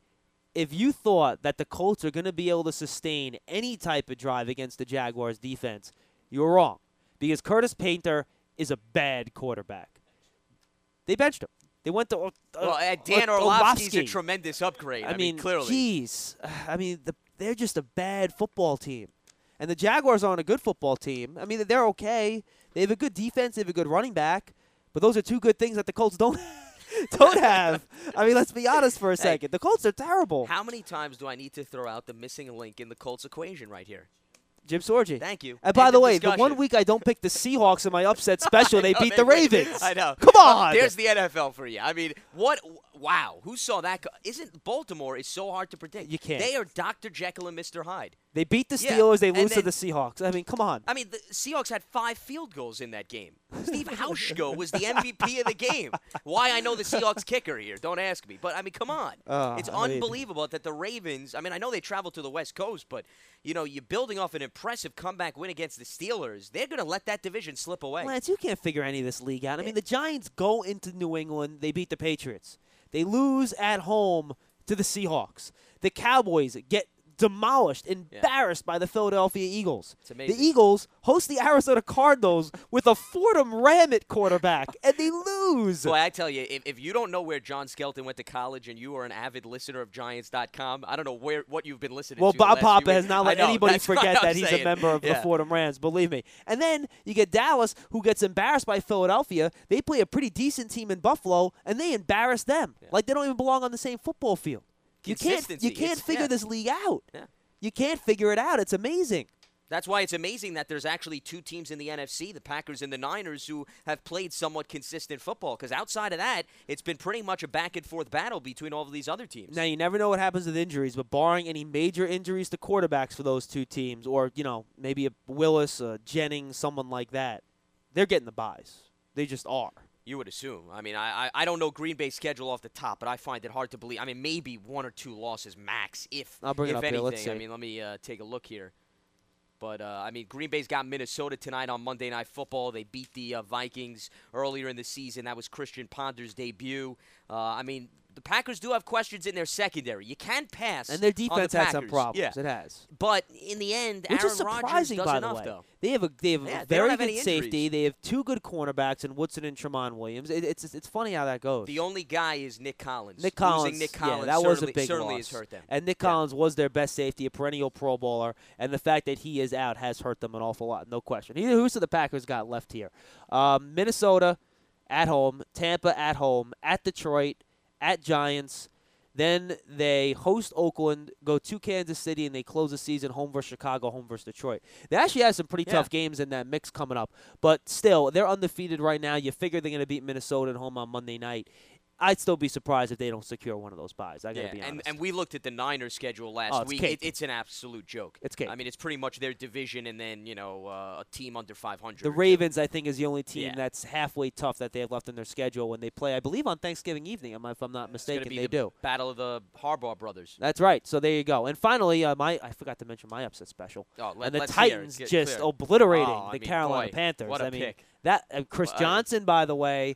if you thought that the Colts are going to be able to sustain any type of drive against the Jaguars defense, you're wrong, because Curtis Painter is a bad quarterback. They benched him. They went to uh, well, uh, Dan uh, Orlovsky's a Orlovsky. tremendous upgrade. I, I mean, clearly. Jeez. I mean, the, they're just a bad football team. And the Jaguars aren't a good football team. I mean, they're okay. They have a good defense. They have a good running back. But those are two good things that the Colts don't don't have. I mean, let's be honest for a second. The Colts are terrible. How many times do I need to throw out the missing link in the Colts equation right here? Jim Sorgi. Thank you. And by End the of way, discussion. the one week I don't pick the Seahawks in my upset special, they I know, beat the they- Ravens. I know. Come on. There's the N F L for you. I mean, what? Wow. Who saw that? co- Isn't Baltimore is so hard to predict? You can't. They are Doctor Jekyll and Mister Hyde. They beat the Yeah, Steelers. They and lose to then- the Seahawks. I mean, come on. I mean, the Seahawks had five field goals in that game. Steve Hauschko was the M V P of the game. Why I know the Seahawks kicker here, don't ask me. But, I mean, come on. Uh, it's I mean- unbelievable that the Ravens, I mean, I know they traveled to the West Coast, but, you know, you're building off an impressive comeback win against the Steelers. They're going to let that division slip away. Lance, you can't figure any of this league out. I mean, the Giants go into New England. They beat the Patriots. They lose at home to the Seahawks. The Cowboys get demolished, embarrassed by the Philadelphia Eagles. It's amazing. The Eagles host the Arizona Cardinals with a Fordham Ram at quarterback, and they lose. Boy, I tell you, if, if you don't know where John Skelton went to college and you are an avid listener of Giants dot com, I don't know where what you've been listening Well, to. Bob the last few Papa has weeks. not I let know, anybody that's what forget I'm that he's saying. a member of Yeah. the Fordham Rams, believe me. And then you get Dallas, who gets embarrassed by Philadelphia. They play a pretty decent team in Buffalo, and they embarrass them. Like they don't even belong on the same football field. You can't, Consistency. you can't It's- figure yeah. this league out. Yeah. You can't figure it out. It's amazing. That's why it's amazing that there's actually two teams in the N F C, the Packers and the Niners, who have played somewhat consistent football. Because outside of that, it's been pretty much a back-and-forth battle between all of these other teams. Now, you never know what happens with injuries, but barring any major injuries to quarterbacks for those two teams, or, you know, maybe a Willis, a Jennings, someone like that, they're getting the buys. They just are. You would assume. I mean, I, I I don't know Green Bay's schedule off the top, but I find it hard to believe. I mean, maybe one or two losses max, if I'll bring it if up here. anything. Let's see. I mean, let me uh, take a look here. But, uh, I mean, Green Bay's got Minnesota tonight on Monday Night Football. They beat the uh, Vikings earlier in the season. That was Christian Ponder's debut. Uh, I mean, the Packers do have questions in their secondary. You can pass And their on the defense had some Packers. problems. Yeah. It has. But in the end, Which Aaron is Rodgers surprising, does by enough, the way. though. They have a they have Yeah, a they don't very have good any safety. injuries. They have two good cornerbacks in Woodson and Tremont Williams. It, it's it's funny how that goes. The only guy is Nick Collins. Nick Collins, Losing Nick Collins yeah, that was a certainly, big certainly loss. has hurt them. And Nick Collins was their best safety, a perennial Pro Bowler, and the fact that he is out has hurt them an awful lot, no question. Who- Who's the Packers got left here? Um, Minnesota at home, Tampa at home, at Detroit, at Giants. Then they host Oakland, go to Kansas City, and they close the season home versus Chicago, home versus Detroit. They actually have some pretty Yeah. tough games in that mix coming up. But still, they're undefeated right now. You figure they're going to beat Minnesota at home on Monday night. I'd still be surprised if they don't secure one of those buys. I got to Yeah, be and, honest. and we looked at the Niners schedule last Oh, it's week. cake. It, it's an absolute joke. It's cake. I mean, it's pretty much their division and then, you know, uh, a team under five hundred. The or two. Ravens, I think, is the only team Yeah. that's halfway tough that they have left in their schedule when they play, I believe, on Thanksgiving evening, if I'm not It's gonna mistaken. be They the do. Battle of the Harbaugh brothers. That's right. So there you go. And finally, uh, my I forgot to mention my upset special. Oh, let- and the let's hear it. Titans Get just clear. obliterating Oh, I the mean, Carolina boy, Panthers. what a I mean, pick. that uh, Chris Well, I- Johnson, by the way,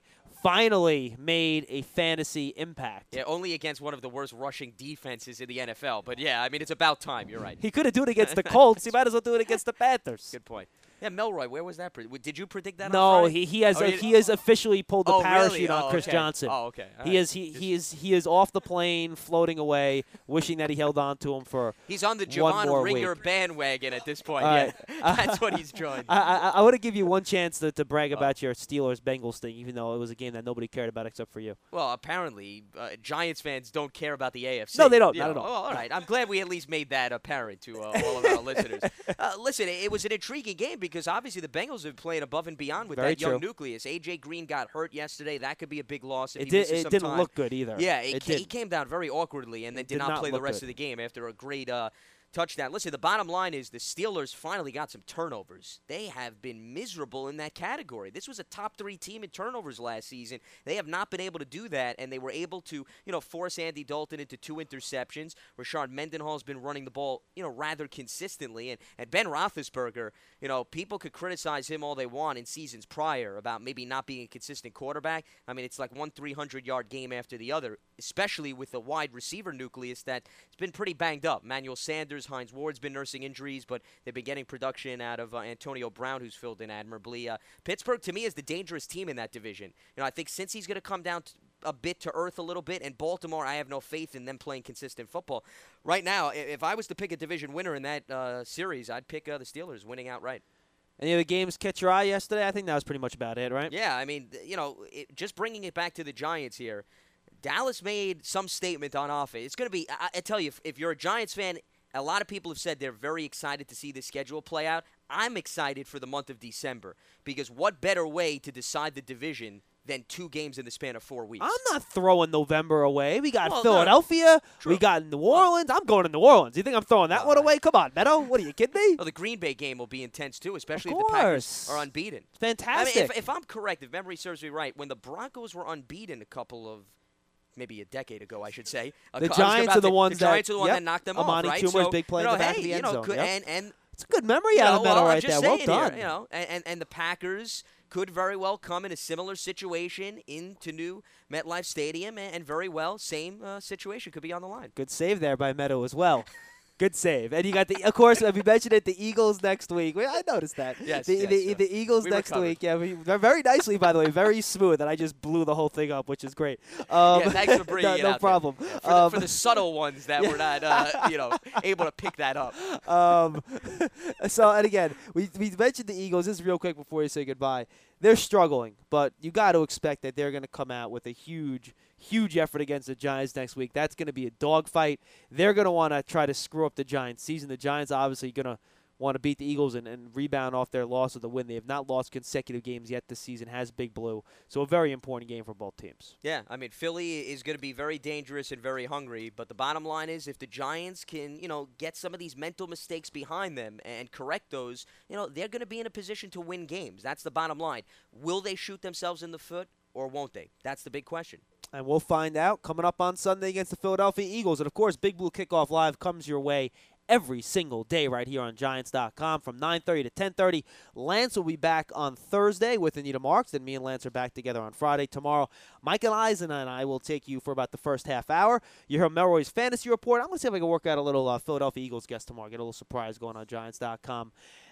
finally made a fantasy impact. Yeah, only against one of the worst rushing defenses in the N F L. But, yeah, I mean, it's about time. You're right. He could have done it against the Colts. He might as well do it against the Panthers. Good point. Yeah, Melroy, where was that? Pre- Did you predict that? No, on Friday? he he has Oh, a, you- he has officially pulled the Oh, parachute really? on Oh, Chris okay. Johnson. Oh, okay. All He right. is he, he is he is off the plane, floating away, wishing that he held on to him for He's on the one Javon more Ringer week. bandwagon at this point. All Yeah, right. that's what he's joined. I I, I want to give you one chance to, to Oh. brag about your Steelers Bengals thing, even though it was a game that nobody cared about except for you. Well, apparently, uh, Giants fans don't care about the A F C. No, they don't. You Not know. at all. Oh, all right. I'm glad we at least made that apparent to uh, all of our listeners. Uh, listen, it, it was an intriguing game because obviously the Bengals have been playing above and beyond with Very that young true. nucleus. A J. Green got hurt yesterday. That could be a big loss if It he did- misses it some didn't time. look good either. Yeah, it It ca- he didn't. came down very awkwardly and then It did, did not, not play the look rest good. of the game after a great uh, touchdown. Listen, the bottom line is the Steelers finally got some turnovers. They have been miserable in that category. This was a top three team in turnovers last season. They have not been able to do that, and they were able to, you know, force Andy Dalton into two interceptions. Rashard Mendenhall has been running the ball, you know, rather consistently. And, and Ben Roethlisberger, you know, people could criticize him all they want in seasons prior about maybe not being a consistent quarterback. I mean, it's like one three hundred yard game after the other, especially with the wide receiver nucleus that's been pretty banged up. Manuel Sanders, Hines Ward's been nursing injuries, but they've been getting production out of uh, Antonio Brown, who's filled in admirably. Uh, Pittsburgh, to me, is the dangerous team in that division. You know, I think since he's going to come down to a bit to earth a little bit, and Baltimore, I have no faith in them playing consistent football. Right now, i- if I was to pick a division winner in that uh, series, I'd pick uh, the Steelers winning outright. Any other games catch your eye yesterday? I think that was pretty much about it, right? Yeah, I mean, th- you know, it, just bringing it back to the Giants here, Dallas made some statement on offense. It's going to be, I, I tell you, if, if you're a Giants fan, a lot of people have said they're very excited to see the schedule play out. I'm excited for the month of December because what better way to decide the division than two games in the span of four weeks? I'm not throwing November away. We got Well, no. Philadelphia. True. We got New Orleans. I'm going to New Orleans. You think I'm throwing that one away? Come on, Meadow. What are you kidding me? Well, the Green Bay game will be intense too, especially Of if the Packers course. are unbeaten. Fantastic. I mean, if, if I'm correct, if memory serves me right, when the Broncos were unbeaten a couple of maybe a decade ago, I should say. a The cou- I was Giants about are the to- ones the Giants that- are the one yep. that knocked them Amani off, right? Toomer's so, big play you in know, the back hey, of the you end know, zone, could- yep. and and It's a good memory you out know, of Meadow well, I'm right just there. Well saying done. Here, you know, and, and and the Packers could very well come in a similar situation into new MetLife Stadium, and, and very well same uh, situation could be on the line. Good save there by Meadow as well. Good save. And you got the, of course, we mentioned it, the Eagles next week. Well, I noticed that. Yes, the, yes, the, yes. the Eagles We next recovered. week. Yeah, we, very nicely, by the way, very smooth. And I just blew the whole thing up, which is great. Um, yeah, thanks for bringing no, it no out problem. there. For, Um, the, for the subtle ones that were not, uh, you know, able to pick that up. um, so, and again, we, we mentioned the Eagles. This is real quick before you say goodbye. They're struggling, but you got to expect that they're going to come out with a huge, huge effort against the Giants next week. That's going to be a dogfight. They're going to want to try to screw up the Giants' season. The Giants obviously going to want to beat the Eagles and, and rebound off their loss of the win. They have not lost consecutive games yet this season, has Big Blue. So a very important game for both teams. Yeah, I mean, Philly is going to be very dangerous and very hungry, but the bottom line is if the Giants can, you know, get some of these mental mistakes behind them and correct those, you know, they're going to be in a position to win games. That's the bottom line. Will they shoot themselves in the foot or won't they? That's the big question. And we'll find out coming up on Sunday against the Philadelphia Eagles. And, of course, Big Blue Kickoff Live comes your way every single day right here on Giants dot com from nine thirty to ten thirty. Lance will be back on Thursday with Anita Marks. Then me and Lance are back together on Friday. Tomorrow, Michael Eisen and I will take you for about the first half hour. You heard Melroy's Fantasy Report. I'm going to see if I can work out a little uh, Philadelphia Eagles guest tomorrow. Get a little surprise going on Giants dot com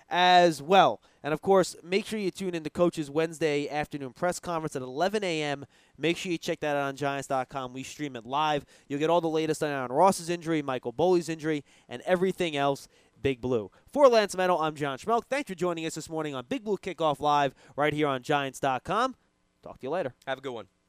as well. And, of course, make sure you tune in to Coach's Wednesday afternoon press conference at eleven a.m. Make sure you check that out on Giants dot com. We stream it live. You'll get all the latest on Aaron Ross's injury, Michael Boley's injury, and everything else Big Blue. For Lance Meadow, I'm John Schmelk. Thanks for joining us this morning on Big Blue Kickoff Live right here on Giants dot com. Talk to you later. Have a good one.